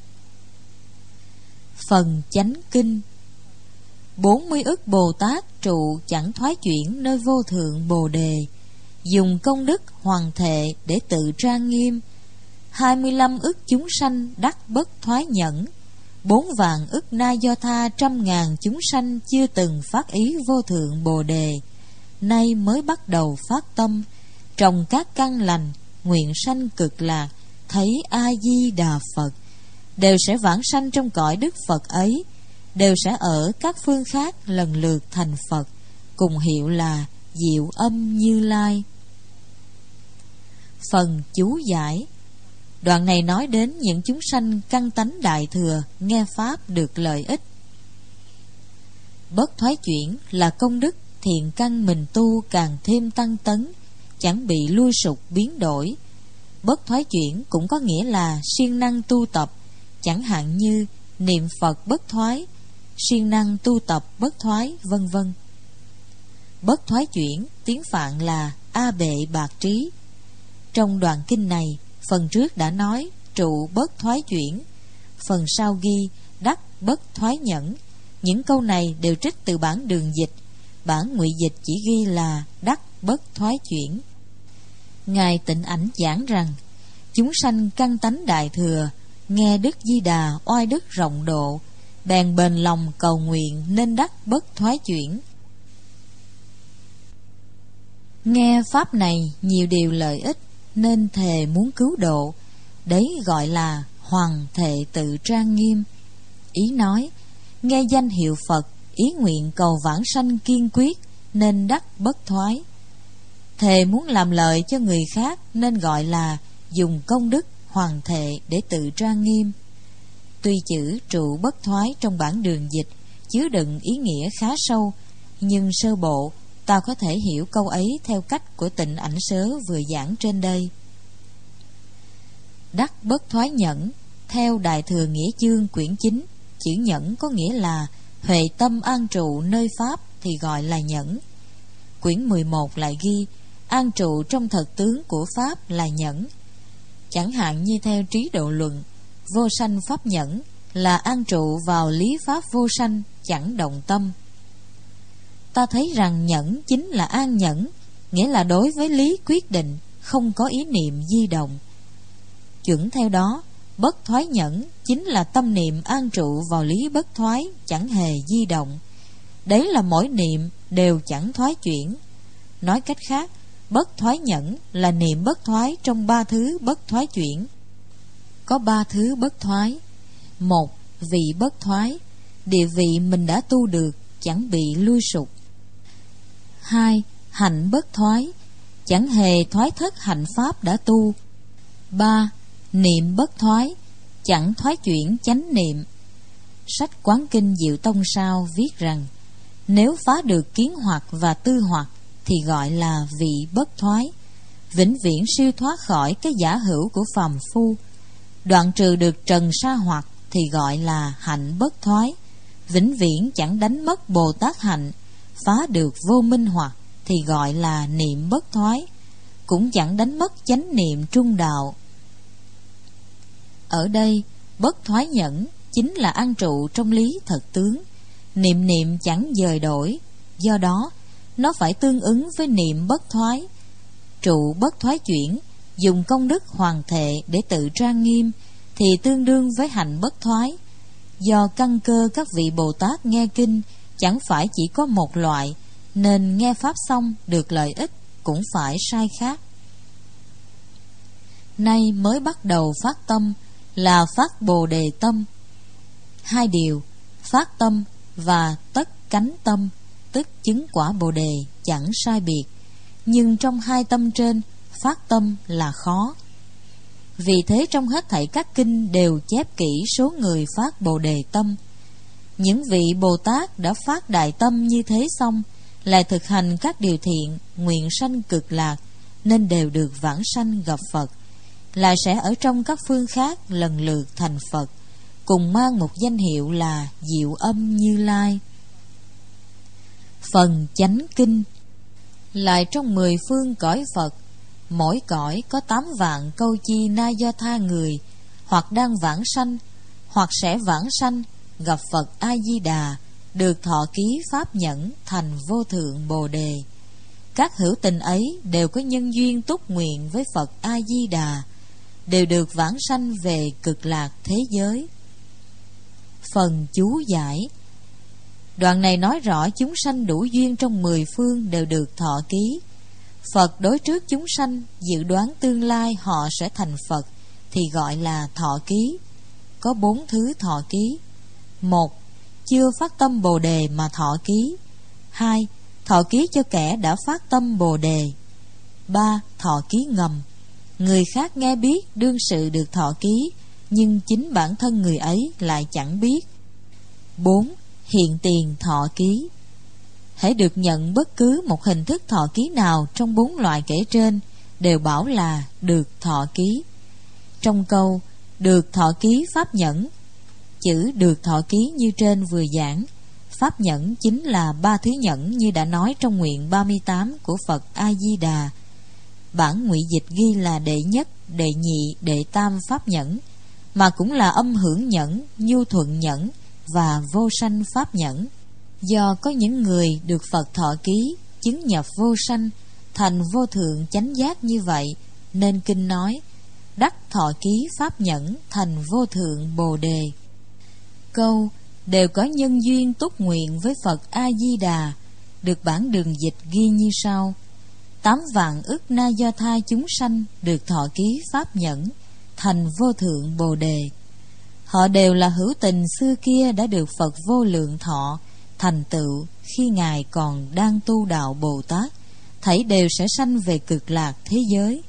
Phần chánh kinh. Bốn mươi ức Bồ Tát trụ chẳng thoái chuyển nơi vô thượng Bồ Đề, dùng công đức hoàng thệ để tự trang nghiêm. Hai mươi lăm ức chúng sanh đắc bất thoái nhẫn. Bốn vạn ức na do tha trăm ngàn chúng sanh chưa từng phát ý vô thượng Bồ Đề, nay mới bắt đầu phát tâm, trồng các căn lành, nguyện sanh cực lạc, thấy A-di-đà Phật, đều sẽ vãng sanh trong cõi Đức Phật ấy, đều sẽ ở các phương khác lần lượt thành Phật, cùng hiệu là Diệu Âm Như Lai. Phần chú giải. Đoạn này nói đến những chúng sanh căn tánh đại thừa nghe Pháp được lợi ích. Bất thoái chuyển là công đức thiện căn mình tu càng thêm tăng tấn, chẳng bị lui sụp biến đổi. Bất thoái chuyển cũng có nghĩa là siêng năng tu tập, chẳng hạn như niệm Phật bất thoái, siêng năng tu tập bất thoái, vân vân. Bất thoái chuyển tiếng Phạn là A Bệ Bạc Trí. Trong đoạn kinh này, phần trước đã nói trụ bất thoái chuyển, phần sau ghi đắc bất thoái nhẫn. Những câu này đều trích từ bản Đường Dịch, bản Ngụy Dịch chỉ ghi là đắc bất thoái chuyển. Ngài Tịnh Ảnh giảng rằng, chúng sanh căn tánh đại thừa, nghe Đức Di Đà oai đức rộng độ, bèn bền lòng cầu nguyện nên đắc bất thoái chuyển. Nghe Pháp này nhiều điều lợi ích, nên thề muốn cứu độ, đấy gọi là hoằng thệ tự trang nghiêm. Ý nói, nghe danh hiệu Phật, ý nguyện cầu vãng sanh kiên quyết, nên đắc bất thoái. Thề muốn làm lợi cho người khác, nên gọi là dùng công đức hoằng thệ để tự trang nghiêm. Tuy chữ trụ bất thoái trong bản Đường Dịch chứa đựng ý nghĩa khá sâu, nhưng sơ bộ ta có thể hiểu câu ấy theo cách của Tịnh Ảnh Sớ vừa giảng trên đây. Đắc bất thoái nhẫn, theo Đại Thừa Nghĩa Chương quyển chín, chữ nhẫn có nghĩa là huệ tâm an trụ nơi Pháp thì gọi là nhẫn. Quyển mười một lại ghi an trụ trong thật tướng của Pháp là nhẫn. Chẳng hạn như theo Trí Độ Luận, vô sanh pháp nhẫn là an trụ vào lý pháp vô sanh, chẳng động tâm. Ta thấy rằng nhẫn chính là an nhẫn, nghĩa là đối với lý quyết định, không có ý niệm di động. Chuẩn theo đó, bất thoái nhẫn chính là tâm niệm an trụ vào lý bất thoái, chẳng hề di động. Đấy là mỗi niệm đều chẳng thoái chuyển. Nói cách khác, bất thoái nhẫn là niệm bất thoái trong ba thứ bất thoái chuyển. Có ba thứ bất thoái. Một, vị bất thoái, địa vị mình đã tu được, chẳng bị lui sụp. Hai, hạnh bất thoái, chẳng hề thoái thất hạnh pháp đã tu. Ba, niệm bất thoái, chẳng thoái chuyển chánh niệm. Sách Quán Kinh Diệu Tông Sao viết rằng, nếu phá được kiến hoặc và tư hoặc thì gọi là vị bất thoái, vĩnh viễn siêu thoát khỏi cái giả hữu của phàm phu. Đoạn trừ được trần sa hoặc thì gọi là hạnh bất thoái, vĩnh viễn chẳng đánh mất Bồ Tát hạnh. Phá được vô minh hoặc thì gọi là niệm bất thoái, cũng chẳng đánh mất chánh niệm trung đạo. Ở đây, bất thoái nhẫn chính là an trụ trong lý thật tướng, niệm niệm chẳng dời đổi. Do đó, nó phải tương ứng với niệm bất thoái. Trụ bất thoái chuyển, dùng công đức hoàn thệ để tự trang nghiêm, thì tương đương với hạnh bất thoái. Do căn cơ các vị Bồ Tát nghe kinh chẳng phải chỉ có một loại, nên nghe Pháp xong được lợi ích cũng phải sai khác. Nay mới bắt đầu phát tâm là phát Bồ Đề tâm. Hai điều, phát tâm và tất cánh tâm, tức chứng quả Bồ Đề chẳng sai biệt. Nhưng trong hai tâm trên, phát tâm là khó. Vì thế trong hết thảy các kinh đều chép kỹ số người phát Bồ Đề tâm. Những vị Bồ Tát đã phát đại tâm như thế xong, lại thực hành các điều thiện, nguyện sanh cực lạc, nên đều được vãng sanh gặp Phật, lại sẽ ở trong các phương khác lần lượt thành Phật, cùng mang một danh hiệu là Diệu Âm Như Lai. Phần chánh kinh. Lại trong mười phương cõi Phật, mỗi cõi có tám vạn câu chi na do tha người, hoặc đang vãng sanh, hoặc sẽ vãng sanh, gặp Phật A-di-đà, được thọ ký pháp nhẫn thành vô thượng Bồ Đề. Các hữu tình ấy đều có nhân duyên túc nguyện với Phật A-di-đà, đều được vãng sanh về cực lạc thế giới. Phần chú giải. Đoạn này nói rõ chúng sanh đủ duyên trong mười phương đều được thọ ký. Phật đối trước chúng sanh dự đoán tương lai họ sẽ thành Phật, thì gọi là thọ ký. Có bốn thứ thọ ký. Một, chưa phát tâm Bồ đề mà thọ ký. Hai, thọ ký cho kẻ đã phát tâm Bồ đề. Ba, thọ ký ngầm. Người khác nghe biết đương sự được thọ ký, nhưng chính bản thân người ấy lại chẳng biết. Bốn, hiện tiền thọ ký. Hễ được nhận bất cứ một hình thức thọ ký nào trong bốn loại kể trên, đều bảo là được thọ ký. Trong câu được thọ ký pháp nhẫn, chữ được thọ ký như trên vừa giảng. Pháp nhẫn chính là ba thứ nhẫn như đã nói trong nguyện ba mươi tám của Phật A-di-đà. Bản ngụy dịch ghi là đệ nhất, đệ nhị, đệ tam pháp nhẫn, mà cũng là âm hưởng nhẫn, nhu thuận nhẫn và vô sanh pháp nhẫn. Do có những người được Phật thọ ký, chứng nhập vô sanh, thành vô thượng chánh giác như vậy, nên kinh nói đắc thọ ký pháp nhẫn, thành vô thượng Bồ đề. Câu đều có nhân duyên túc nguyện với Phật A-di-đà được bản đường dịch ghi như sau: tám vạn ức na do tha chúng sanh được thọ ký pháp nhẫn, thành vô thượng Bồ đề. Họ đều là hữu tình xưa kia đã được Phật vô lượng thọ thành tựu khi Ngài còn đang tu đạo Bồ Tát, thảy đều sẽ sanh về cực lạc thế giới.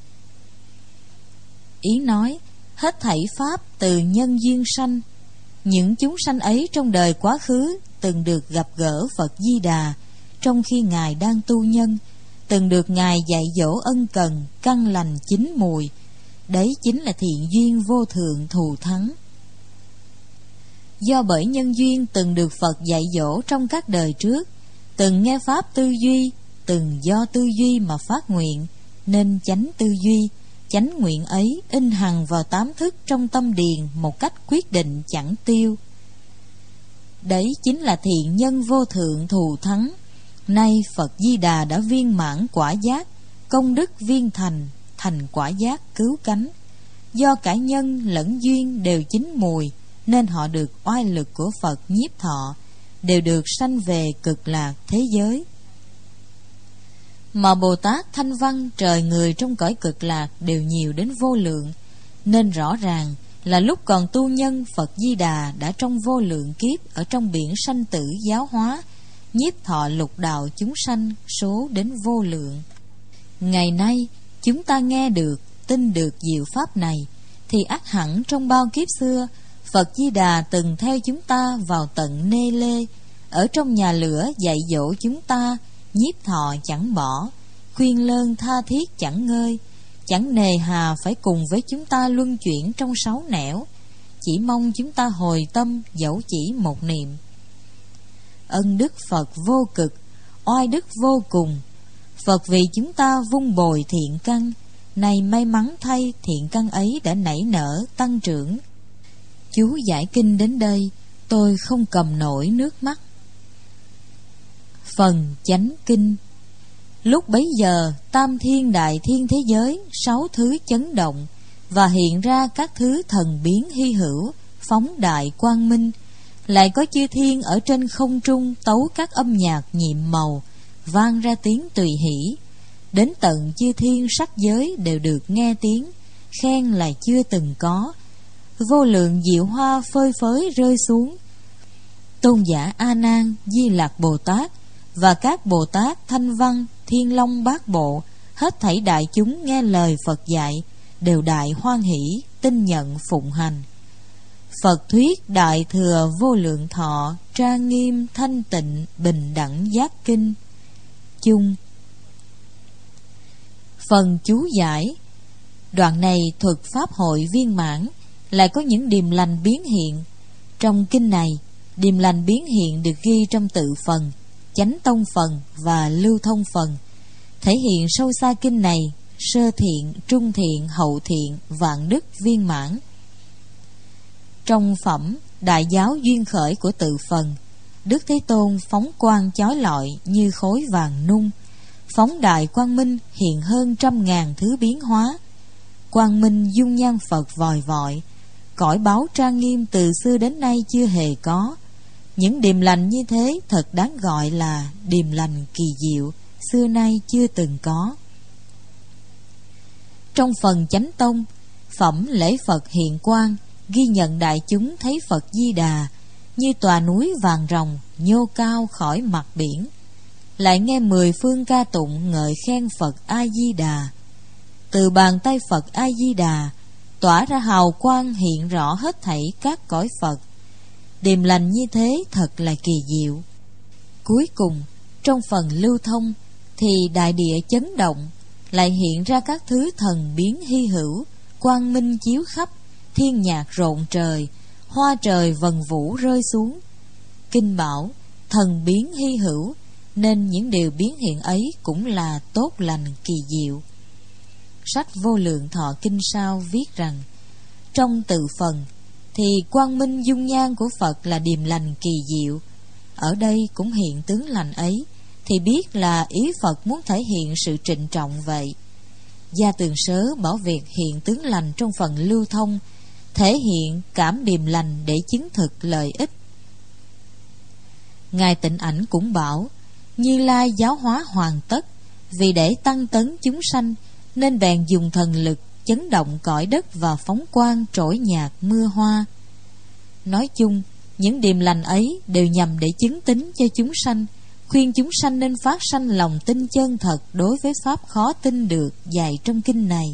Ý nói hết thảy pháp từ nhân duyên sanh. Những chúng sanh ấy trong đời quá khứ từng được gặp gỡ Phật Di Đà trong khi Ngài đang tu nhân, từng được Ngài dạy dỗ ân cần, căn lành chín mùi. Đấy chính là thiện duyên vô thượng thù thắng. Do bởi nhân duyên từng được Phật dạy dỗ trong các đời trước, từng nghe pháp tư duy, từng do tư duy mà phát nguyện, nên chánh tư duy, chánh nguyện ấy in hằng vào tám thức trong tâm điền một cách quyết định chẳng tiêu. Đấy chính là thiện nhân vô thượng thù thắng. Nay Phật Di Đà đã viên mãn quả giác, công đức viên thành, thành quả giác cứu cánh. Do cả nhân lẫn duyên đều chín mùi, nên họ được oai lực của Phật nhiếp thọ, đều được sanh về cực lạc thế giới. Mà Bồ Tát Thanh Văn trời người trong cõi cực lạc đều nhiều đến vô lượng, nên rõ ràng là lúc còn tu nhân, Phật Di Đà đã trong vô lượng kiếp ở trong biển sanh tử giáo hóa, nhiếp thọ lục đạo chúng sanh số đến vô lượng. Ngày nay chúng ta nghe được, tin được diệu pháp này, thì ắt hẳn trong bao kiếp xưa Phật Di Đà từng theo chúng ta vào tận Nê Lê, ở trong nhà lửa dạy dỗ chúng ta, nhiếp thọ chẳng bỏ, khuyên lơn tha thiết chẳng ngơi, chẳng nề hà phải cùng với chúng ta luân chuyển trong sáu nẻo, chỉ mong chúng ta hồi tâm dẫu chỉ một niệm. Ân đức Phật vô cực, oai đức vô cùng. Phật vì chúng ta vun bồi thiện căn, này may mắn thay thiện căn ấy đã nảy nở tăng trưởng. Chú giải kinh đến đây, tôi không cầm nổi nước mắt. Phần chánh kinh. Lúc bấy giờ tam thiên đại thiên thế giới sáu thứ chấn động, và hiện ra các thứ thần biến hy hữu, phóng đại quang minh. Lại có chư thiên ở trên không trung tấu các âm nhạc nhiệm màu, vang ra tiếng tùy hỷ. Đến tận chư thiên sắc giới đều được nghe tiếng, khen là chưa từng có. Vô lượng diệu hoa phơi phới rơi xuống. Tôn giả A Nan, Di Lặc Bồ Tát và các Bồ Tát Thanh Văn, Thiên Long Bát Bộ, hết thảy đại chúng nghe lời Phật dạy, đều đại hoan hỷ, tin nhận phụng hành. Phật thuyết đại thừa vô lượng thọ, trang nghiêm thanh tịnh bình đẳng giác kinh. Chung. Phần chú giải. Đoạn này thuật pháp hội viên mãn, lại có những điềm lành biến hiện. Trong kinh này, điềm lành biến hiện được ghi trong tự phần, chánh tông phần và lưu thông phần, thể hiện sâu xa kinh này sơ thiện, trung thiện, hậu thiện, vạn đức viên mãn. Trong phẩm Đại giáo duyên khởi của tự phần, Đức Thế Tôn phóng quang chói lọi như khối vàng nung, phóng đại quang minh hiện hơn trăm ngàn thứ biến hóa. Quang minh dung nhan Phật vòi vọi, cõi báu trang nghiêm từ xưa đến nay chưa hề có. Những điềm lành như thế thật đáng gọi là điềm lành kỳ diệu, xưa nay chưa từng có. Trong phần chánh tông, Phẩm lễ Phật hiện quang ghi nhận đại chúng thấy Phật Di Đà như tòa núi vàng ròng nhô cao khỏi mặt biển. Lại nghe mười phương ca tụng ngợi khen Phật A Di Đà. Từ bàn tay Phật A Di Đà tỏa ra hào quang hiện rõ hết thảy các cõi Phật. Điềm lành như thế thật là kỳ diệu. Cuối cùng, trong phần lưu thông thì đại địa chấn động, lại hiện ra các thứ thần biến hy hữu, quang minh chiếu khắp, thiên nhạc rộn trời, hoa trời vần vũ rơi xuống. Kinh bảo thần biến hy hữu, nên những điều biến hiện ấy cũng là tốt lành kỳ diệu. Sách Vô Lượng Thọ Kinh Sao viết rằng, trong tự phần thì quang minh dung nhan của Phật là điềm lành kỳ diệu. Ở đây cũng hiện tướng lành ấy, thì biết là ý Phật muốn thể hiện sự trịnh trọng vậy. Gia Tường Sớ bảo việc hiện tướng lành trong phần lưu thông thể hiện cảm điềm lành để chứng thực lợi ích. Ngài Tịnh Ảnh cũng bảo, Như Lai giáo hóa hoàn tất, vì để tăng tấn chúng sanh nên bèn dùng thần lực chấn động cõi đất và phóng quang trỗi nhạc mưa hoa. Nói chung, những điềm lành ấy đều nhằm để chứng tín cho chúng sanh, khuyên chúng sanh nên phát sanh lòng tin chân thật đối với pháp khó tin được dạy trong kinh này.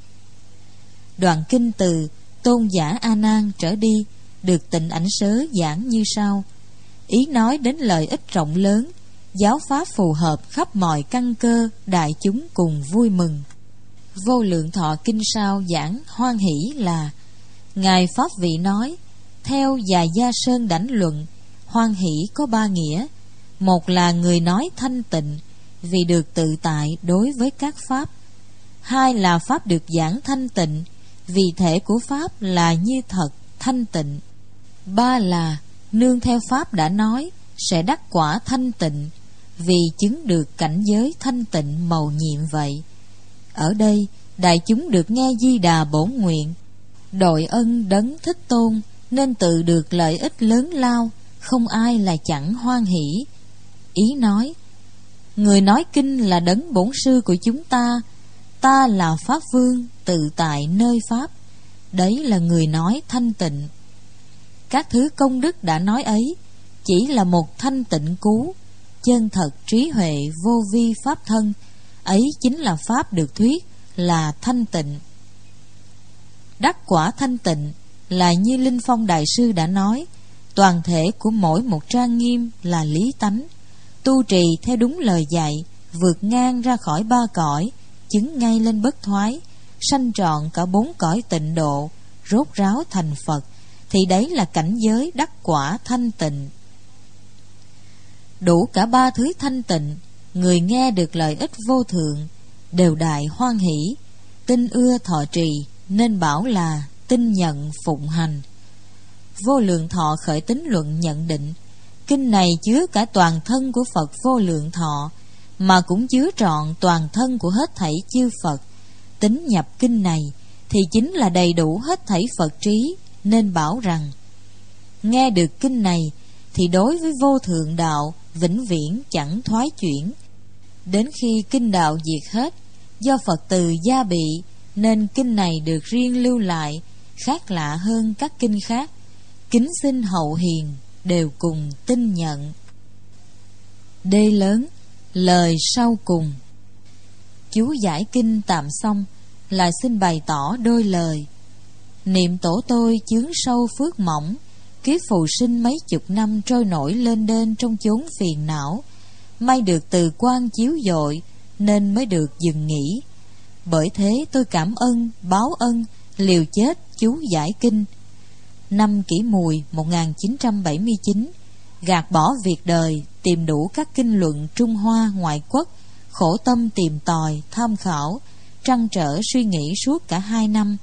Đoạn kinh từ Tôn giả A Nan trở đi được Tịnh Ảnh Sớ giảng như sau. Ý nói đến lợi ích rộng lớn, giáo pháp phù hợp khắp mọi căn cơ, đại chúng cùng vui mừng. Vô Lượng Thọ Kinh Sao giảng hoan hỷ là: Ngài Pháp Vị nói, theo Già Gia Sơn đảnh luận, hoan hỷ có ba nghĩa. Một là người nói thanh tịnh, vì được tự tại đối với các pháp. Hai là pháp được giảng thanh tịnh, vì thể của pháp là như thật thanh tịnh. Ba là nương theo pháp đã nói sẽ đắc quả thanh tịnh, vì chứng được cảnh giới thanh tịnh mầu nhiệm vậy. Ở đây đại chúng được nghe Di Đà bổn nguyện, đội ân đấng Thích Tôn, nên tự được lợi ích lớn lao, không ai là chẳng hoan hỷ. Ý nói, người nói kinh là đấng bổn sư của chúng ta, ta là Pháp Vương tự tại nơi Pháp. Đấy là người nói thanh tịnh. Các thứ công đức đã nói ấy chỉ là một thanh tịnh cú, chân thật trí huệ vô vi pháp thân, ấy chính là pháp được thuyết là thanh tịnh. Đắc quả thanh tịnh là như Linh Phong Đại Sư đã nói, toàn thể của mỗi một trang nghiêm là lý tánh, tu trì theo đúng lời dạy, vượt ngang ra khỏi ba cõi, chứng ngay lên bất thoái, sanh trọn cả bốn cõi tịnh độ, rốt ráo thành Phật, thì đấy là cảnh giới đắc quả thanh tịnh. Đủ cả ba thứ thanh tịnh, người nghe được lợi ích vô thượng, đều đại hoan hỷ, tin ưa thọ trì, nên bảo là tin nhận phụng hành. Vô Lượng Thọ khởi tín luận nhận định, kinh này chứa cả toàn thân của Phật Vô Lượng Thọ, mà cũng chứa trọn toàn thân của hết thảy chư Phật. Tín nhập kinh này thì chính là đầy đủ hết thảy Phật trí, nên bảo rằng nghe được kinh này thì đối với vô thượng đạo vĩnh viễn chẳng thoái chuyển. Đến khi kinh đạo diệt hết, do Phật từ gia bị, nên kinh này được riêng lưu lại, khác lạ hơn các kinh khác. Kính xin hậu hiền đều cùng tin nhận. Đê lớn, lời sau cùng. Chú giải kinh tạm xong, lại xin bày tỏ đôi lời. Niệm tổ tôi chướng sâu phước mỏng, kiếp phù sinh mấy chục năm trôi nổi lên đên trong chốn phiền não. May được từ quan chiếu dội, nên mới được dừng nghỉ. Bởi thế tôi cảm ơn, báo ân, liều chết chú giải kinh. Năm Kỷ Mùi một nghìn chín trăm bảy mươi chín, gạt bỏ việc đời, tìm đủ các kinh luận Trung Hoa ngoại quốc, khổ tâm tìm tòi, tham khảo, trăn trở suy nghĩ suốt cả hai năm.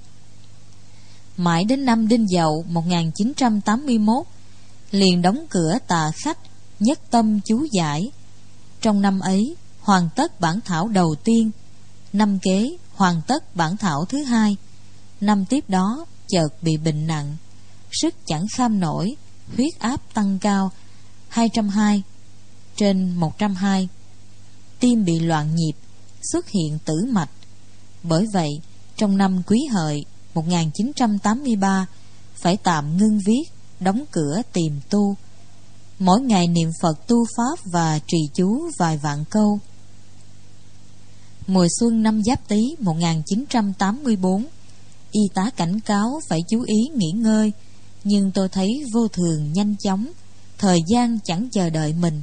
Mãi đến năm Đinh Dậu một nghìn chín trăm tám mươi mốt, liền đóng cửa tà khách, nhất tâm chú giải. Trong năm ấy hoàn tất bản thảo đầu tiên, năm kế hoàn tất bản thảo thứ hai. Năm tiếp đó chợt bị bệnh nặng, sức chẳng kham nổi, huyết áp tăng cao, hai trăm hai trên một trăm hai, tim bị loạn nhịp, xuất hiện tử mạch. Bởi vậy trong năm Quý Hợi một nghìn chín trăm tám mươi ba phải tạm ngưng viết, đóng cửa tìm tu. Mỗi ngày niệm Phật tu pháp và trì chú vài vạn câu. Mùa xuân năm Giáp Tý một nghìn chín trăm tám mươi bốn, y tá cảnh cáo phải chú ý nghỉ ngơi, nhưng tôi thấy vô thường nhanh chóng, thời gian chẳng chờ đợi mình,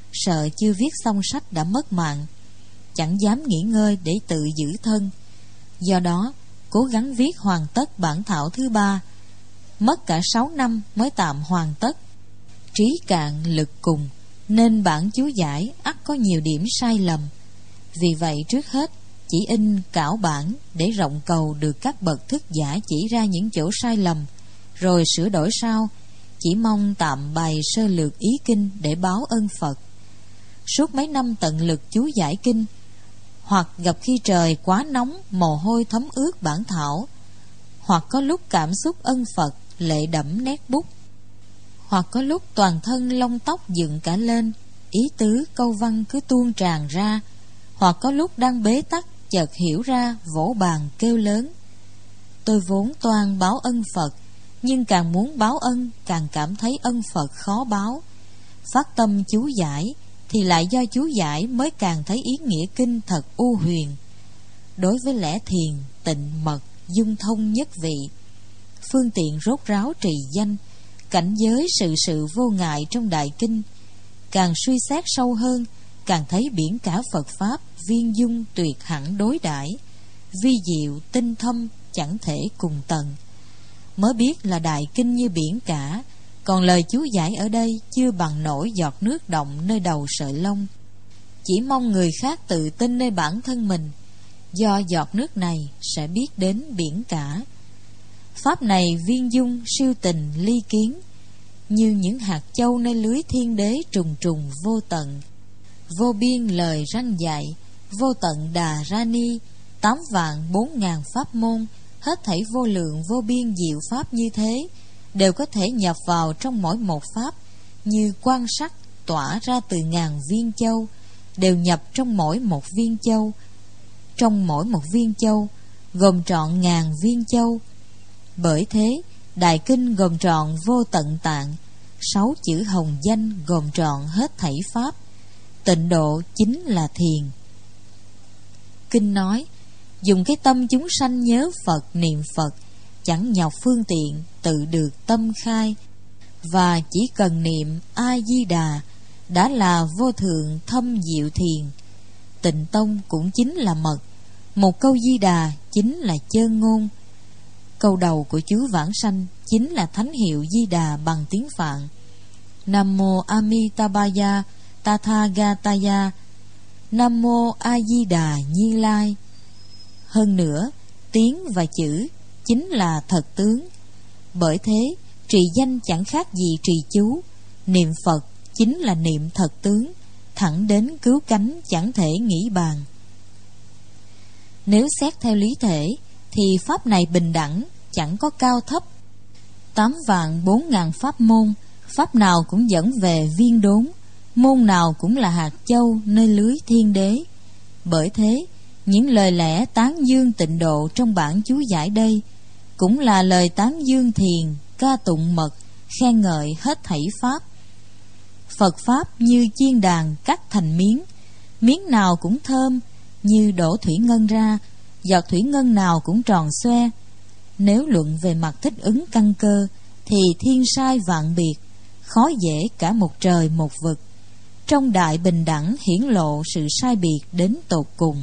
sợ chưa viết xong sách đã mất mạng, chẳng dám nghỉ ngơi để tự giữ thân. Do đó cố gắng viết hoàn tất bản thảo thứ ba, mất cả sáu năm mới tạm hoàn tất. Trí cạn lực cùng nên bản chú giải ắt có nhiều điểm sai lầm. Vì vậy trước hết chỉ in cảo bản để rộng cầu được các bậc thức giả chỉ ra những chỗ sai lầm, rồi sửa đổi sau. Chỉ mong tạm bày sơ lược ý kinh để báo ơn Phật. Suốt mấy năm tận lực chú giải kinh, hoặc gặp khi trời quá nóng mồ hôi thấm ướt bản thảo, hoặc có lúc cảm xúc ân Phật lệ đẫm nét bút, hoặc có lúc toàn thân lông tóc dựng cả lên, ý tứ câu văn cứ tuôn tràn ra, hoặc có lúc đang bế tắc chợt hiểu ra vỗ bàn kêu lớn. Tôi vốn toan báo ân Phật, nhưng càng muốn báo ân càng cảm thấy ân Phật khó báo. Phát tâm chú giải thì lại do chú giải mới càng thấy ý nghĩa kinh thật u huyền. Đối với lẽ thiền, tịnh mật, dung thông nhất vị, phương tiện rốt ráo trì danh, cảnh giới sự sự vô ngại trong đại kinh, càng suy xét sâu hơn, càng thấy biển cả Phật Pháp viên dung tuyệt hẳn đối đãi, vi diệu tinh thâm chẳng thể cùng tầng. Mới biết là đại kinh như biển cả, còn lời chú giải ở đây chưa bằng nổi giọt nước động nơi đầu sợi lông. Chỉ mong người khác tự tin nơi bản thân mình, do giọt nước này sẽ biết đến biển cả. Pháp này viên dung siêu tình ly kiến, như những hạt châu nơi lưới thiên đế trùng trùng vô tận. Vô biên lời răn dạy, vô tận đà ra ni, tám vạn bốn ngàn pháp môn, hết thảy vô lượng vô biên diệu pháp như thế, đều có thể nhập vào trong mỗi một pháp, như quan sắc tỏa ra từ ngàn viên châu, đều nhập trong mỗi một viên châu. Trong mỗi một viên châu gồm trọn ngàn viên châu. Bởi thế đại kinh gồm trọn vô tận tạng, sáu chữ hồng danh gồm trọn hết thảy pháp. Tịnh độ chính là thiền. Kinh nói dùng cái tâm chúng sanh nhớ Phật niệm Phật, chẳng nhọc phương tiện tự được tâm khai, và chỉ cần niệm A Di Đà đã là vô thượng thâm diệu thiền. Tịnh tông cũng chính là mật, một câu Di Đà chính là chơn ngôn. Câu đầu của chú Vãng Sanh chính là thánh hiệu Di Đà bằng tiếng Phạn: Nam mô Amitabhaya Tathagataya, Nam mô A Di Đà Như Lai. Hơn nữa, tiếng và chữ chính là thật tướng. Bởi thế trì danh chẳng khác gì trì chú. Niệm Phật chính là niệm thật tướng, thẳng đến cứu cánh chẳng thể nghĩ bàn. Nếu xét theo lý thể thì pháp này bình đẳng, chẳng có cao thấp. Tám vạn bốn ngàn pháp môn, pháp nào cũng dẫn về viên đốn, môn nào cũng là hạt châu nơi lưới thiên đế. Bởi thế những lời lẽ tán dương tịnh độ trong bản chú giải đây cũng là lời tán dương thiền, ca tụng mật, khen ngợi hết thảy pháp. Phật Pháp như chiên đàn cắt thành miếng, miếng nào cũng thơm, như đổ thủy ngân ra, giọt thủy ngân nào cũng tròn xoe. Nếu luận về mặt thích ứng căn cơ thì thiên sai vạn biệt, khó dễ cả một trời một vực. Trong đại bình đẳng hiển lộ sự sai biệt đến tột cùng.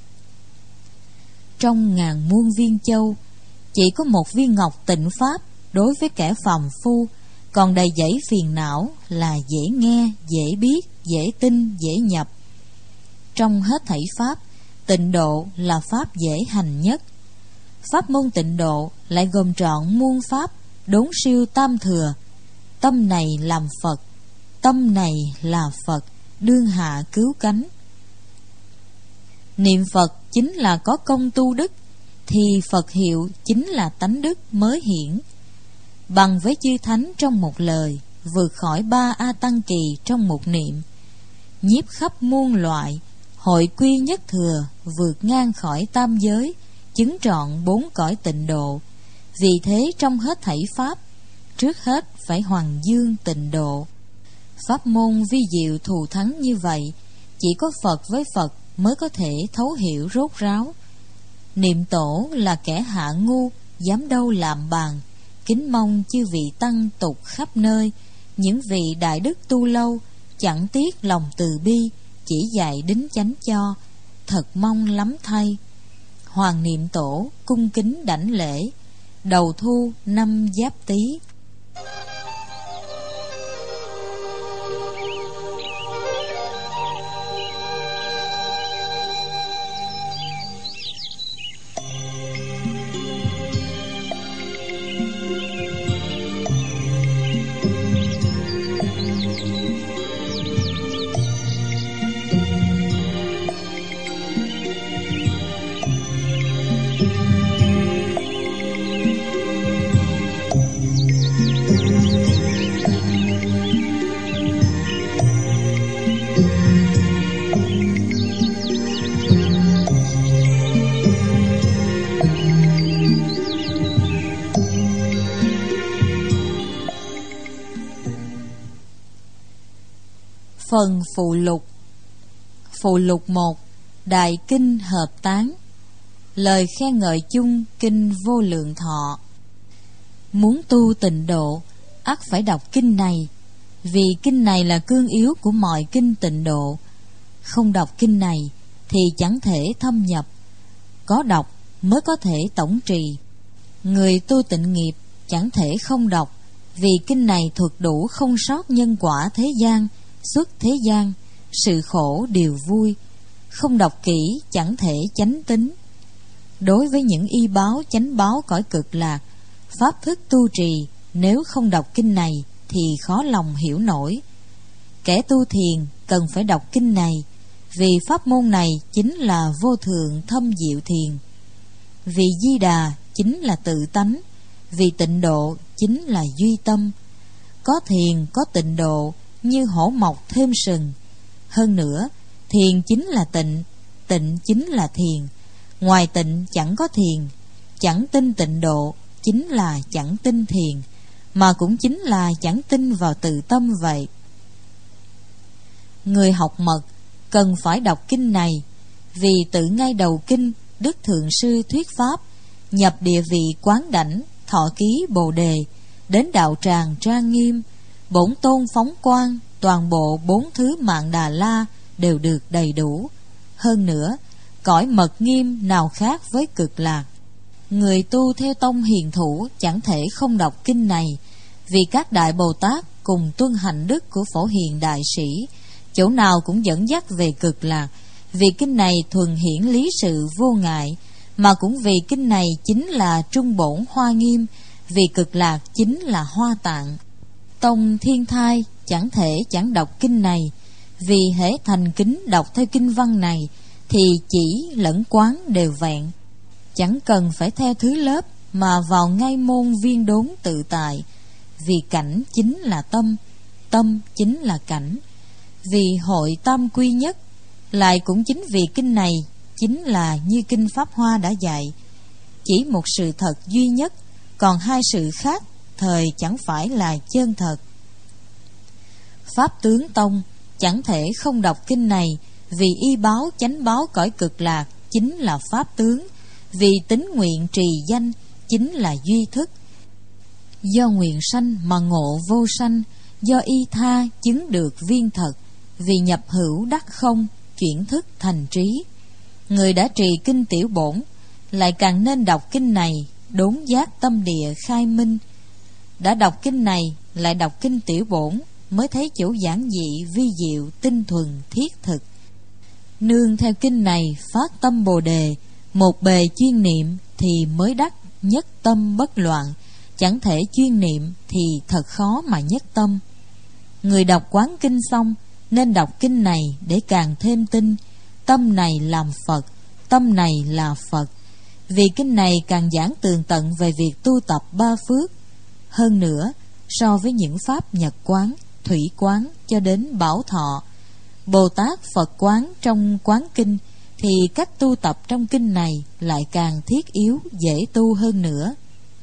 Trong ngàn muôn viên châu, chỉ có một viên ngọc tịnh pháp đối với kẻ phàm phu còn đầy dẫy phiền não là dễ nghe, dễ biết, dễ tin, dễ nhập. Trong hết thảy pháp, tịnh độ là pháp dễ hành nhất. Pháp môn tịnh độ lại gồm trọn muôn pháp đốn siêu tam thừa. Tâm này làm Phật, tâm này là Phật, đương hạ cứu cánh. Niệm Phật chính là có công tu đức, thì Phật hiệu chính là tánh đức mới hiển. Bằng với chư thánh trong một lời, vượt khỏi ba A Tăng kỳ trong một niệm, nhiếp khắp muôn loại, hội quy nhất thừa, vượt ngang khỏi tam giới, chứng trọn bốn cõi tịnh độ. Vì thế trong hết thảy pháp, trước hết phải hoằng dương tịnh độ. Pháp môn vi diệu thù thắng như vậy, chỉ có Phật với Phật mới có thể thấu hiểu rốt ráo. Niệm tổ là kẻ hạ ngu, dám đâu làm bàn. Kính mong chư vị tăng tục khắp nơi, những vị đại đức tu lâu, chẳng tiếc lòng từ bi, chỉ dạy đính chánh cho, thật mong lắm thay. Hoàng niệm tổ cung kính đảnh lễ, đầu thu năm Giáp Tý. Phần phụ lục. Phụ lục một. Đại kinh hợp tán. Lời khen ngợi chung kinh Vô Lượng Thọ. Muốn tu tịnh độ, ắt phải đọc kinh này, vì kinh này là cương yếu của mọi kinh tịnh độ. Không đọc kinh này thì chẳng thể thâm nhập, có đọc mới có thể tổng trì. Người tu tịnh nghiệp chẳng thể không đọc, vì kinh này thuật đủ không sót nhân quả thế gian, xuất thế gian, sự khổ đều vui. Không đọc kỹ chẳng thể chánh tín. Đối với những y báo chánh báo cõi cực lạc, pháp thức tu trì, nếu không đọc kinh này thì khó lòng hiểu nổi. Kẻ tu thiền cần phải đọc kinh này, vì pháp môn này chính là vô thượng thâm diệu thiền. Vì Di Đà chính là tự tánh, vì tịnh độ chính là duy tâm. Có thiền có tịnh độ, như hổ mọc thêm sừng. Hơn nữa, thiền chính là tịnh, tịnh chính là thiền. Ngoài tịnh chẳng có thiền. Chẳng tin tịnh độ chính là chẳng tin thiền, mà cũng chính là chẳng tin vào tự tâm vậy. Người học mật cần phải đọc kinh này, vì tự ngay đầu kinh Đức Thượng Sư thuyết pháp, nhập địa vị quán đảnh, thọ ký bồ đề, đến đạo tràng trang nghiêm, bổn tôn phóng quang, toàn bộ bốn thứ mạng Đà La đều được đầy đủ. Hơn nữa, cõi mật nghiêm nào khác với cực lạc. Người tu theo tông hiền thủ chẳng thể không đọc kinh này, vì các đại Bồ Tát cùng tuân hành đức của Phổ Hiền đại sĩ, chỗ nào cũng dẫn dắt về cực lạc. Vì kinh này thuần hiển lý sự vô ngại, mà cũng vì kinh này chính là trung bổn hoa nghiêm, vì cực lạc chính là hoa tạng. Tông Thiên Thai chẳng thể chẳng đọc kinh này, vì hễ thành kính đọc theo kinh văn này thì chỉ lẫn quán đều vẹn, chẳng cần phải theo thứ lớp mà vào ngay môn viên đốn tự tại. Vì cảnh chính là tâm, tâm chính là cảnh. Vì hội tam quy nhất, lại cũng chính vì kinh này chính là như kinh Pháp Hoa đã dạy, chỉ một sự thật duy nhất, còn hai sự khác thời chẳng phải là chân thật. Pháp tướng tông chẳng thể không đọc kinh này, vì y báo chánh báo cõi cực lạc chính là pháp tướng, vì tín nguyện trì danh chính là duy thức. Do nguyện sanh mà ngộ vô sanh, do y tha chứng được viên thật, vì nhập hữu đắc không, chuyển thức thành trí. Người đã trì kinh tiểu bổn lại càng nên đọc kinh này, đốn giác tâm địa khai minh. Đã đọc kinh này lại đọc kinh tiểu bổn, mới thấy chỗ giản dị vi diệu tinh thuần thiết thực. Nương theo kinh này phát tâm bồ đề, một bề chuyên niệm thì mới đắc nhất tâm bất loạn, chẳng thể chuyên niệm thì thật khó mà nhất tâm. Người đọc quán kinh xong nên đọc kinh này để càng thêm tin, tâm này làm Phật, tâm này là Phật. Vì kinh này càng giảng tường tận về việc tu tập ba phước. Hơn nữa, so với những pháp nhật quán, thủy quán cho đến bảo thọ, Bồ Tát Phật quán trong quán kinh thì cách tu tập trong kinh này lại càng thiết yếu, dễ tu hơn nữa.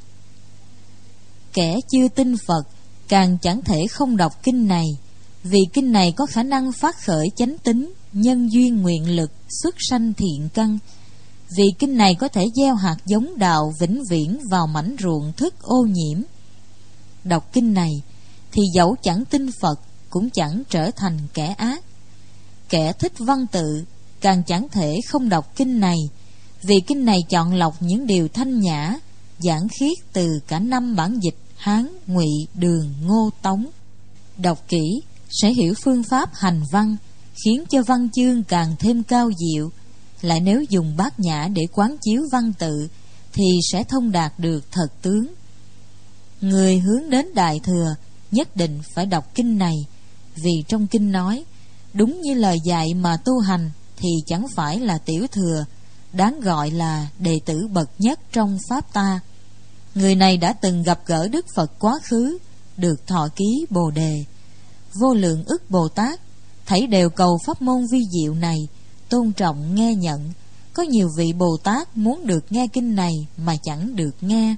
Kẻ chưa tin Phật càng chẳng thể không đọc kinh này, vì kinh này có khả năng phát khởi chánh tín, nhân duyên nguyện lực, xuất sanh thiện căn. Vì kinh này có thể gieo hạt giống đạo vĩnh viễn vào mảnh ruộng thức ô nhiễm. Đọc kinh này thì dẫu chẳng tin Phật cũng chẳng trở thành kẻ ác. Kẻ thích văn tự càng chẳng thể không đọc kinh này, vì kinh này chọn lọc những điều thanh nhã, giảng khiết từ cả năm bản dịch Hán, Ngụy, Đường, Ngô, Tống. Đọc kỹ sẽ hiểu phương pháp hành văn, khiến cho văn chương càng thêm cao diệu. Lại nếu dùng bát nhã để quán chiếu văn tự thì sẽ thông đạt được thật tướng. Người hướng đến Đại Thừa nhất định phải đọc kinh này, vì trong kinh nói đúng như lời dạy mà tu hành thì chẳng phải là tiểu thừa, đáng gọi là đệ tử bậc nhất trong pháp ta. Người này đã từng gặp gỡ Đức Phật quá khứ, được thọ ký Bồ đề. Vô lượng ức Bồ Tát thảy đều cầu pháp môn vi diệu này, tôn trọng nghe nhận. Có nhiều vị Bồ Tát muốn được nghe kinh này mà chẳng được nghe.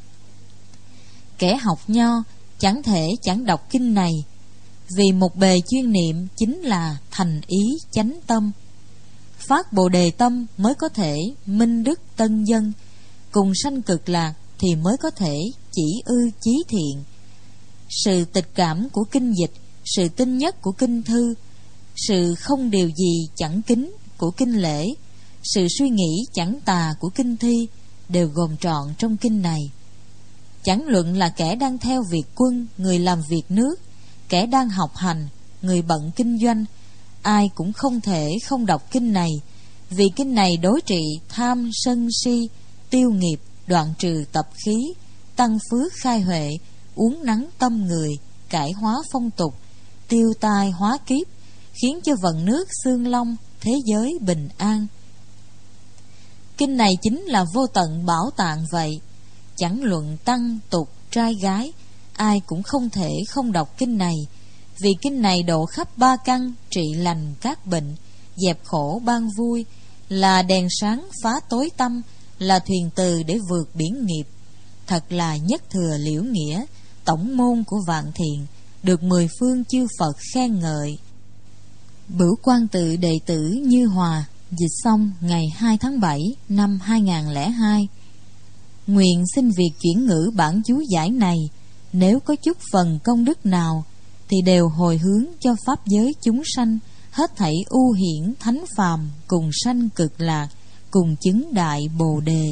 Kẻ học nho chẳng thể chẳng đọc kinh này, vì một bề chuyên niệm chính là thành ý chánh tâm. Phát Bồ đề tâm mới có thể minh đức tân dân, cùng sanh cực lạc thì mới có thể chỉ ư chí thiện. Sự tịch cảm của kinh dịch, sự tinh nhất của kinh thư, sự không điều gì chẳng kính của kinh lễ, sự suy nghĩ chẳng tà của kinh thi đều gồm trọn trong kinh này. Chẳng luận là kẻ đang theo việc quân, người làm việc nước, kẻ đang học hành, người bận kinh doanh, ai cũng không thể không đọc kinh này, vì kinh này đối trị tham sân si, tiêu nghiệp, đoạn trừ tập khí, tăng phước khai huệ, uốn nắn tâm người, cải hóa phong tục, tiêu tai hóa kiếp, khiến cho vận nước xương long, thế giới bình an. Kinh này chính là vô tận bảo tạng vậy. Chẳng luận tăng, tục, trai gái, ai cũng không thể không đọc kinh này, vì kinh này độ khắp ba căn, trị lành các bệnh, dẹp khổ ban vui, là đèn sáng phá tối tâm, là thuyền từ để vượt biển nghiệp. Thật là nhất thừa liễu nghĩa, tổng môn của vạn thiện, được mười phương chư Phật khen ngợi. Bửu Quan Tự đệ tử Như Hòa, dịch xong ngày hai tháng bảy năm hai nghìn không trăm lẻ hai. Nguyện xin việc chuyển ngữ bản chú giải này, nếu có chút phần công đức nào, thì đều hồi hướng cho pháp giới chúng sanh, hết thảy ưu hiển thánh phàm, cùng sanh cực lạc, cùng chứng đại Bồ đề.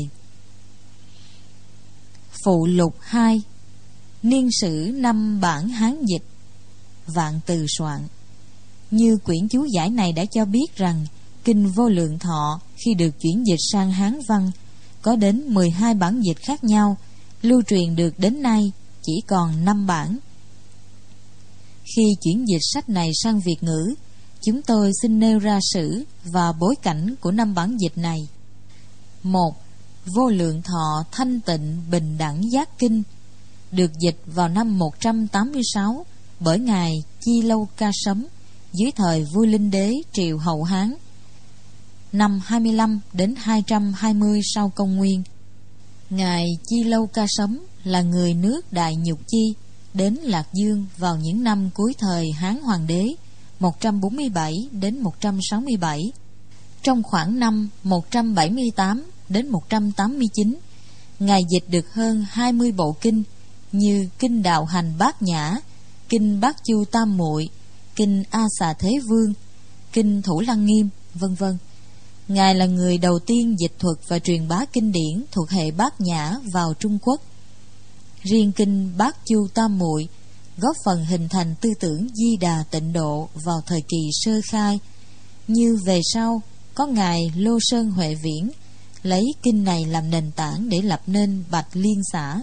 Phụ lục hai. Niên sử năm bản Hán dịch, Vạn Từ soạn. Như quyển chú giải này đã cho biết rằng, kinh Vô Lượng Thọ khi được chuyển dịch sang Hán văn có đến mười hai bản dịch khác nhau, lưu truyền được đến nay chỉ còn năm bản. Khi chuyển dịch sách này sang Việt ngữ, chúng tôi xin nêu ra sử và bối cảnh của năm bản dịch này. Một. Vô Lượng Thọ Thanh Tịnh Bình Đẳng Giác Kinh, được dịch vào năm một trăm tám mươi sáu bởi ngài Chi Lâu Ca Sấm dưới thời vua Linh Đế triều Hậu Hán, năm hai mươi lăm đến hai trăm hai mươi sau công nguyên. Ngài Chi Lâu Ca Sấm là người nước Đại Nhục Chi, đến Lạc Dương vào những năm cuối thời Hán Hoàng đế một trăm bốn mươi bảy đến một trăm sáu mươi bảy. Trong khoảng năm một trăm bảy mươi tám đến một trăm tám mươi chín, ngài dịch được hơn hai mươi bộ kinh như kinh Đạo Hành Bát Nhã, kinh Bát Chu Tam Muội, kinh A Xà Thế Vương, kinh Thủ Lăng Nghiêm, vân vân. Ngài là người đầu tiên dịch thuật và truyền bá kinh điển thuộc hệ Bát Nhã vào Trung Quốc. Riêng kinh Bát Chu Tam Muội góp phần hình thành tư tưởng Di Đà Tịnh Độ vào thời kỳ sơ khai, như về sau có ngài Lô Sơn Huệ Viễn lấy kinh này làm nền tảng để lập nên Bạch Liên xã.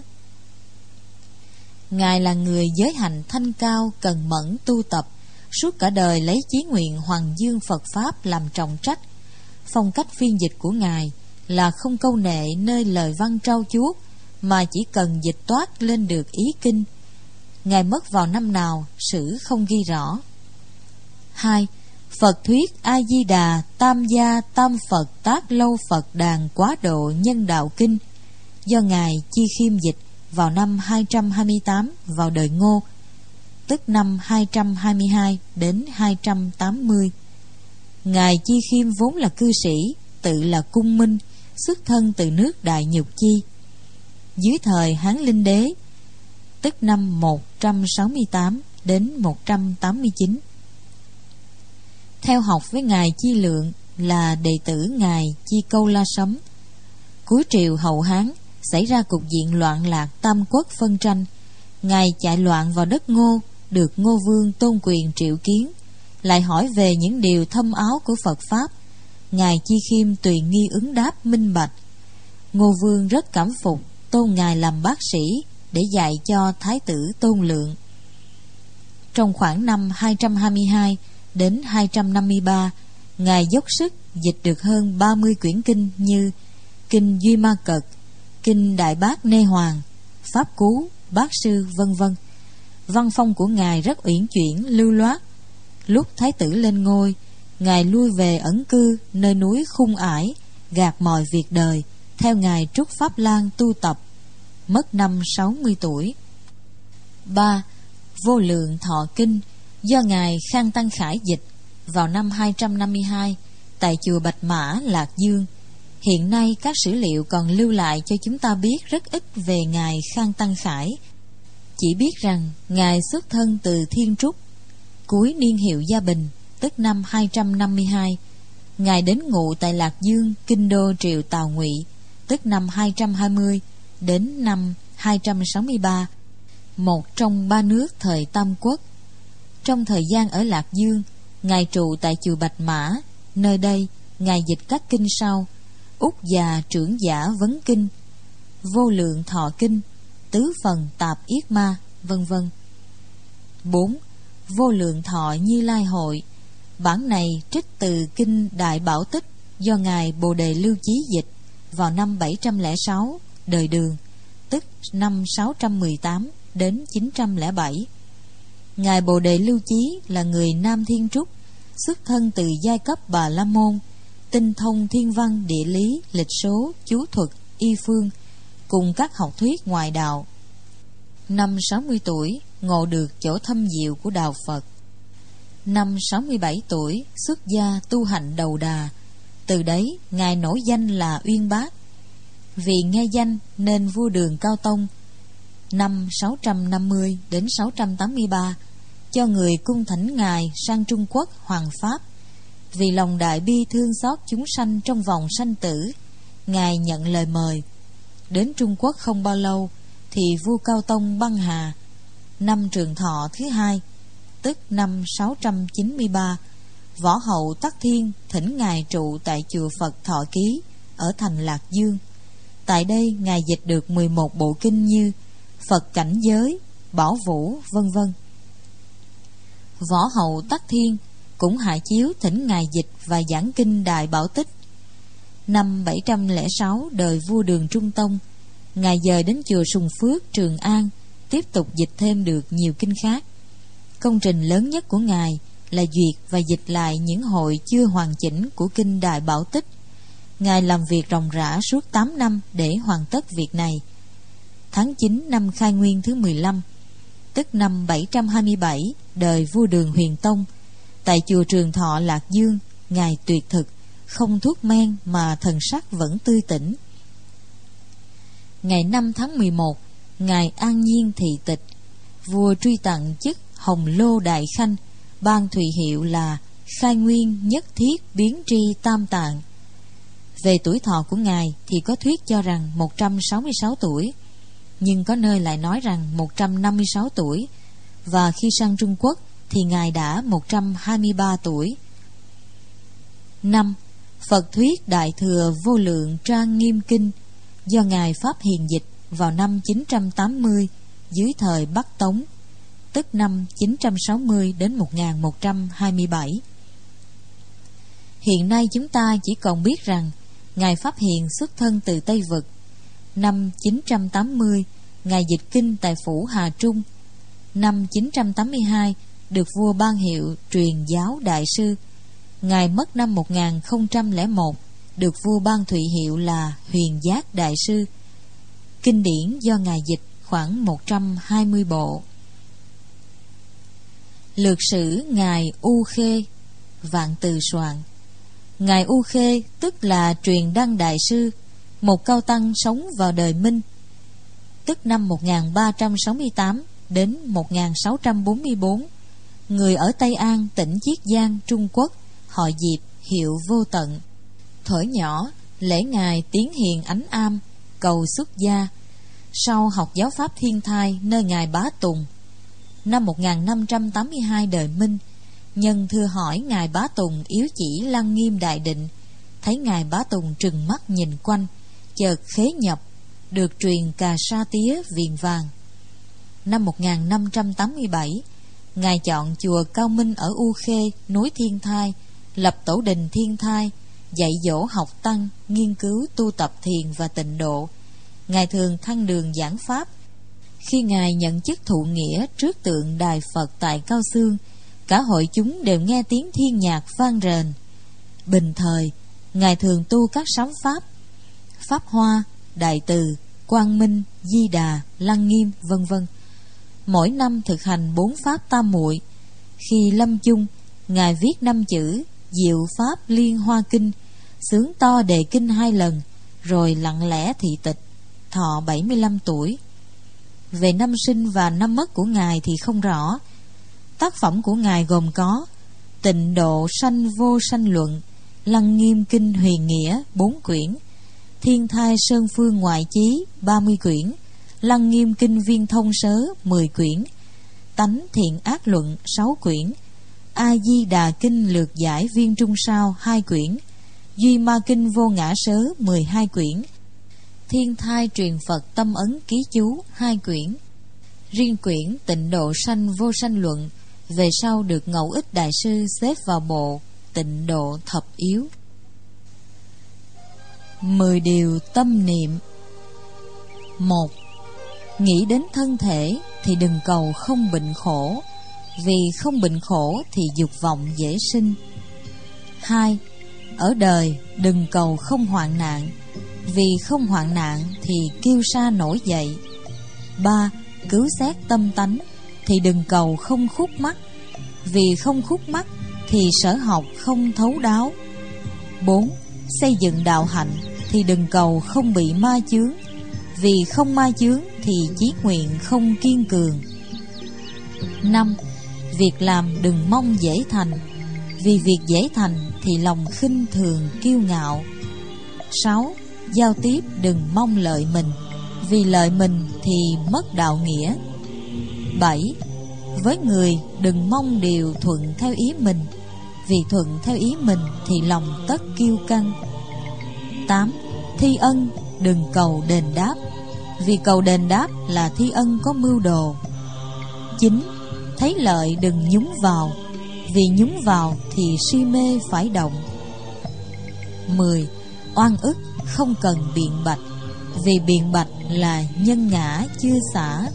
Ngài là người giới hạnh thanh cao, cần mẫn tu tập, suốt cả đời lấy chí nguyện hoàng dương Phật Pháp làm trọng trách. Phong cách phiên dịch của ngài là không câu nệ nơi lời văn trau chuốt, mà chỉ cần dịch toát lên được ý kinh. Ngài mất vào năm nào, sử không ghi rõ. Hai. Phật thuyết A Di Đà Tam Gia Tam Phật Tác Lâu Phật Đàn Quá Độ Nhân Đạo Kinh, do ngài Chi Khiêm dịch vào năm hai trăm hai mươi tám vào đời Ngô, tức năm hai trăm hai mươi hai đến hai trăm tám mươi. Ngài Chi Khiêm vốn là cư sĩ, tự là cung minh, xuất thân từ nước Đại Nhục Chi. Dưới thời Hán Linh Đế, tức năm một trăm sáu mươi tám đến một trăm tám mươi chín, theo học với ngài Chi Lượng, là đệ tử ngài Chi Câu La Sấm. Cuối triều Hậu Hán xảy ra cục diện loạn lạc tam quốc phân tranh. Ngài chạy loạn vào đất Ngô, được Ngô Vương tôn quyền triệu kiến, lại hỏi về những điều thâm áo của Phật Pháp. Ngài Chi Khiêm tùy nghi ứng đáp minh bạch. Ngô Vương rất cảm phục, tôn ngài làm bác sĩ để dạy cho Thái tử Tôn Lượng. Trong khoảng năm hai trăm hai mươi hai đến hai trăm năm mươi ba, ngài dốc sức dịch được hơn ba mươi quyển kinh như Kinh Duy Ma Cật, Kinh Đại Bát Nê Hoàng, Pháp Cú, Bát Sư, vân vân. Văn phong của ngài rất uyển chuyển, lưu loát. Lúc Thái tử lên ngôi, ngài lui về ẩn cư nơi núi Khung Ải, gạt mọi việc đời, theo ngài Trúc Pháp Lan tu tập, mất năm sáu mươi tuổi. ba. Vô Lượng Thọ Kinh, do ngài Khang Tăng Khải dịch vào năm hai trăm năm mươi hai tại chùa Bạch Mã, Lạc Dương. Hiện nay các sử liệu còn lưu lại cho chúng ta biết rất ít về ngài Khang Tăng Khải, chỉ biết rằng ngài xuất thân từ Thiên Trúc. Cuối niên hiệu Gia Bình, tức năm hai trăm năm mươi hai, ngài đến ngụ tại Lạc Dương, kinh đô triều Tào Ngụy, tức năm hai trăm hai mươi đến năm hai trăm sáu mươi ba, một trong ba nước thời Tam Quốc. Trong thời gian ở Lạc Dương, ngài trụ tại chùa Bạch Mã. Nơi đây ngài dịch các kinh sau: Úc Già Trưởng Giả Vấn Kinh, Vô Lượng Thọ Kinh, Tứ Phần Tạp Yết Ma, vân vân. bốn. Vô Lượng Thọ Như Lai Hội. Bản này trích từ Kinh Đại Bảo Tích, do ngài Bồ Đề Lưu Chí dịch vào năm bảy trăm lẻ sáu đời Đường, tức năm sáu trăm mười tám đến chín trăm lẻ bảy. Ngài Bồ Đề Lưu Chí là người Nam Thiên Trúc, xuất thân từ giai cấp Bà La Môn, tinh thông thiên văn, địa lý, lịch số, chú thuật, y phương, cùng các học thuyết ngoại đạo. Năm sáu mươi tuổi, ngộ được chỗ thâm diệu của đạo Phật. Năm sáu mươi bảy tuổi, xuất gia tu hành đầu đà. Từ đấy, ngài nổi danh là Uyên Bác. Vì nghe danh nên vua Đường Cao Tông năm sáu trăm năm mươi đến sáu trăm tám mươi ba cho người cung thỉnh ngài sang Trung Quốc Hoàng Pháp. Vì lòng đại bi thương xót chúng sanh trong vòng sanh tử, ngài nhận lời mời. Đến Trung Quốc không bao lâu thì vua Cao Tông băng hà. Năm Trường Thọ thứ hai, tức năm sáu trăm chín mươi ba, Võ Hậu Tắc Thiên thỉnh ngài trụ tại chùa Phật Thọ Ký ở thành Lạc Dương. Tại đây ngài dịch được mười một bộ kinh như Phật Cảnh Giới, Bảo Vũ, vân vân. Võ Hậu Tắc Thiên cũng hạ chiếu thỉnh ngài dịch và giảng kinh Đại Bảo Tích. Năm bảy trăm lẻ sáu đời vua Đường Trung Tông, ngài dời đến chùa Sùng Phước, Trường An, tiếp tục dịch thêm được nhiều kinh khác. Công trình lớn nhất của ngài là duyệt và dịch lại những hội chưa hoàn chỉnh của kinh Đại Bảo Tích. Ngài làm việc ròng rã suốt tám năm để hoàn tất việc này. Tháng chín năm Khai Nguyên thứ mười lăm, tức năm bảy trăm hai mươi bảy đời vua Đường Huyền Tông, tại chùa Trường Thọ Lạc Dương, ngài tuyệt thực, không thuốc men mà thần sắc vẫn tươi tỉnh. Ngày năm tháng mười một, ngài an nhiên thị tịch. Vua truy tặng chức Hồng Lô Đại Khanh, ban thùy hiệu là Khai Nguyên Nhất Thiết Biến Tri Tam Tạng. Về tuổi thọ của ngài thì có thuyết cho rằng một trăm sáu mươi sáu tuổi, nhưng có nơi lại nói rằng một trăm năm mươi sáu tuổi, và khi sang Trung Quốc thì ngài đã một trăm hai mươi ba tuổi. năm. Phật thuyết Đại Thừa Vô Lượng Trang Nghiêm Kinh, do ngài Pháp Hiền dịch vào năm chín trăm tám mươi dưới thời Bắc Tống, tức năm chín trăm sáu mươi đến một nghìn một trăm hai mươi bảy. Hiện nay chúng ta chỉ còn biết rằng ngài Pháp Hiền xuất thân từ Tây Vực. Năm chín trăm tám mươi, ngài dịch kinh tại phủ Hà Trung. Năm chín trăm tám mươi hai, được vua ban hiệu truyền giáo đại sư, Ngài mất năm một nghìn không trăm lẻ một, được vua ban thụy hiệu là Huyền Giác Đại Sư. Kinh điển do Ngài dịch khoảng một trăm hai mươi bộ. Lược sử Ngài U Khê, Vạn Từ soạn. Ngài U Khê tức là Truyền Đăng Đại Sư, một cao tăng sống vào đời Minh, tức năm một nghìn ba trăm sáu mươi tám đến một nghìn sáu trăm bốn mươi bốn, người ở Tây An, tỉnh Chiết Giang, Trung Quốc, họ Diệp, hiệu Vô Tận. Thuở nhỏ, lễ Ngài tiến hiền Ánh Am, cầu xuất gia. Sau học giáo pháp Thiên Thai nơi Ngài Bá Tùng. Năm một nghìn năm trăm tám mươi hai đời Minh, nhân thưa hỏi Ngài Bá Tùng yếu chỉ Lăng Nghiêm Đại Định, thấy Ngài Bá Tùng trừng mắt nhìn quanh, chợt khế nhập, được truyền cà sa tía viền vàng. Năm một nghìn năm trăm tám mươi bảy, Ngài chọn chùa Cao Minh ở U Khê, núi Thiên Thai, lập tổ đình Thiên Thai, dạy dỗ học tăng, nghiên cứu tu tập thiền và tịnh độ. Ngài thường thăng đường giảng pháp. Khi Ngài nhận chức thụ nghĩa trước tượng đài Phật tại Cao Xương, cả hội chúng đều nghe tiếng thiên nhạc vang rền. Bình thời, Ngài thường tu các sám pháp, Pháp Hoa, Đại Từ, Quang Minh, Di Đà, Lăng Nghiêm, vân vân. Mỗi năm thực hành bốn pháp tam muội. Khi lâm chung, Ngài viết năm chữ Diệu Pháp Liên Hoa Kinh, xướng to đề kinh hai lần, rồi lặng lẽ thị tịch, thọ bảy mươi lăm tuổi. Về năm sinh và năm mất của Ngài thì không rõ. Tác phẩm của Ngài gồm có Tịnh Độ Sanh Vô Sanh Luận, Lăng Nghiêm Kinh Huyền Nghĩa bốn quyển, Thiên Thai Sơn Phương Ngoại Chí ba mươi quyển, Lăng Nghiêm Kinh Viên Thông Sớ mười quyển, Tánh Thiện Ác Luận sáu quyển, A Di Đà Kinh Lược Giải Viên Trung Sao hai quyển, Duy Ma Kinh Vô Ngã Sớ mười hai quyển, Thiên Thai Truyền Phật Tâm Ấn Ký Chú hai quyển. Riêng quyển Tịnh Độ Sanh Vô Sanh Luận về sau được Ngẫu Ích Đại Sư xếp vào bộ Tịnh Độ Thập Yếu. Mười điều tâm niệm. Một. Nghĩ đến thân thể thì đừng cầu không bệnh khổ, vì không bệnh khổ thì dục vọng dễ sinh. Hai. Ở đời đừng cầu không hoạn nạn, vì không hoạn nạn thì kiêu sa nổi dậy. Ba. Cứu xét tâm tánh thì đừng cầu không khúc mắc, vì không khúc mắc thì sở học không thấu đáo. Bốn. Xây dựng đạo hạnh thì đừng cầu không bị ma chướng, vì không ma chướng thì chí nguyện không kiên cường. Năm. Việc làm đừng mong dễ thành, vì việc dễ thành thì lòng khinh thường kiêu ngạo. Sáu. Giao tiếp đừng mong lợi mình, vì lợi mình thì mất đạo nghĩa. Bảy. Với người đừng mong điều thuận theo ý mình, vì thuận theo ý mình thì lòng tất kiêu căng. Tám. Thi ân đừng cầu đền đáp, vì cầu đền đáp là thi ân có mưu đồ. Chín. Thấy lợi đừng nhúng vào, vì nhúng vào thì si mê phải động. Mười. Oan ức không cần biện bạch, vì biện bạch là nhân ngã chưa xả.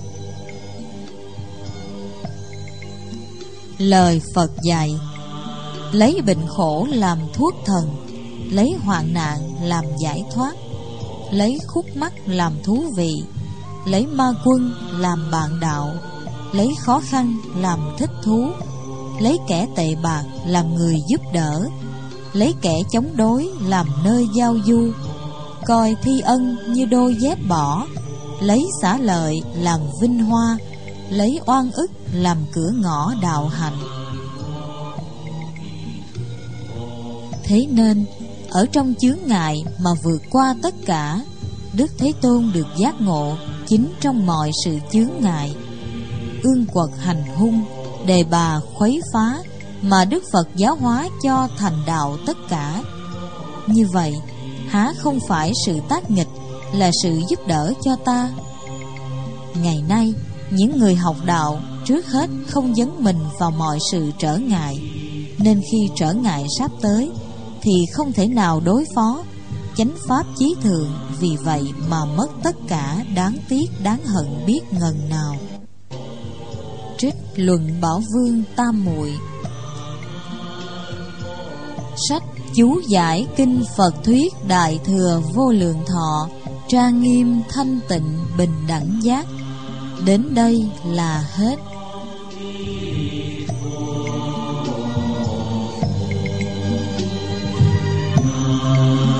Lời Phật dạy: lấy bệnh khổ làm thuốc thần, lấy hoạn nạn làm giải thoát, lấy khúc mắc làm thú vị, lấy ma quân làm bạn đạo, lấy khó khăn làm thích thú, lấy kẻ tệ bạc làm người giúp đỡ, lấy kẻ chống đối làm nơi giao du, coi thi ân như đôi dép bỏ, lấy xả lợi làm vinh hoa, lấy oan ức làm cửa ngõ đạo hạnh. Thế nên ở trong chướng ngại mà vượt qua tất cả, Đức Thế Tôn được giác ngộ chính trong mọi sự chướng ngại. Ương quật hành hung, đề bà khuấy phá, mà Đức Phật giáo hóa cho thành đạo tất cả. Như vậy há không phải sự tác nghịch, là sự giúp đỡ cho ta? Ngày nay những người học đạo trước hết không dấn mình vào mọi sự trở ngại, nên khi trở ngại sắp tới thì không thể nào đối phó. Chánh pháp chí thượng vì vậy mà mất tất cả, đáng tiếc đáng hận biết ngần nào. Trích Luận Bảo Vương Tam Muội. sách chú giải kinh Phật thuyết Đại Thừa Vô Lượng Thọ, trang nghiêm thanh tịnh bình đẳng giác. Đến đây là hết. Thank you.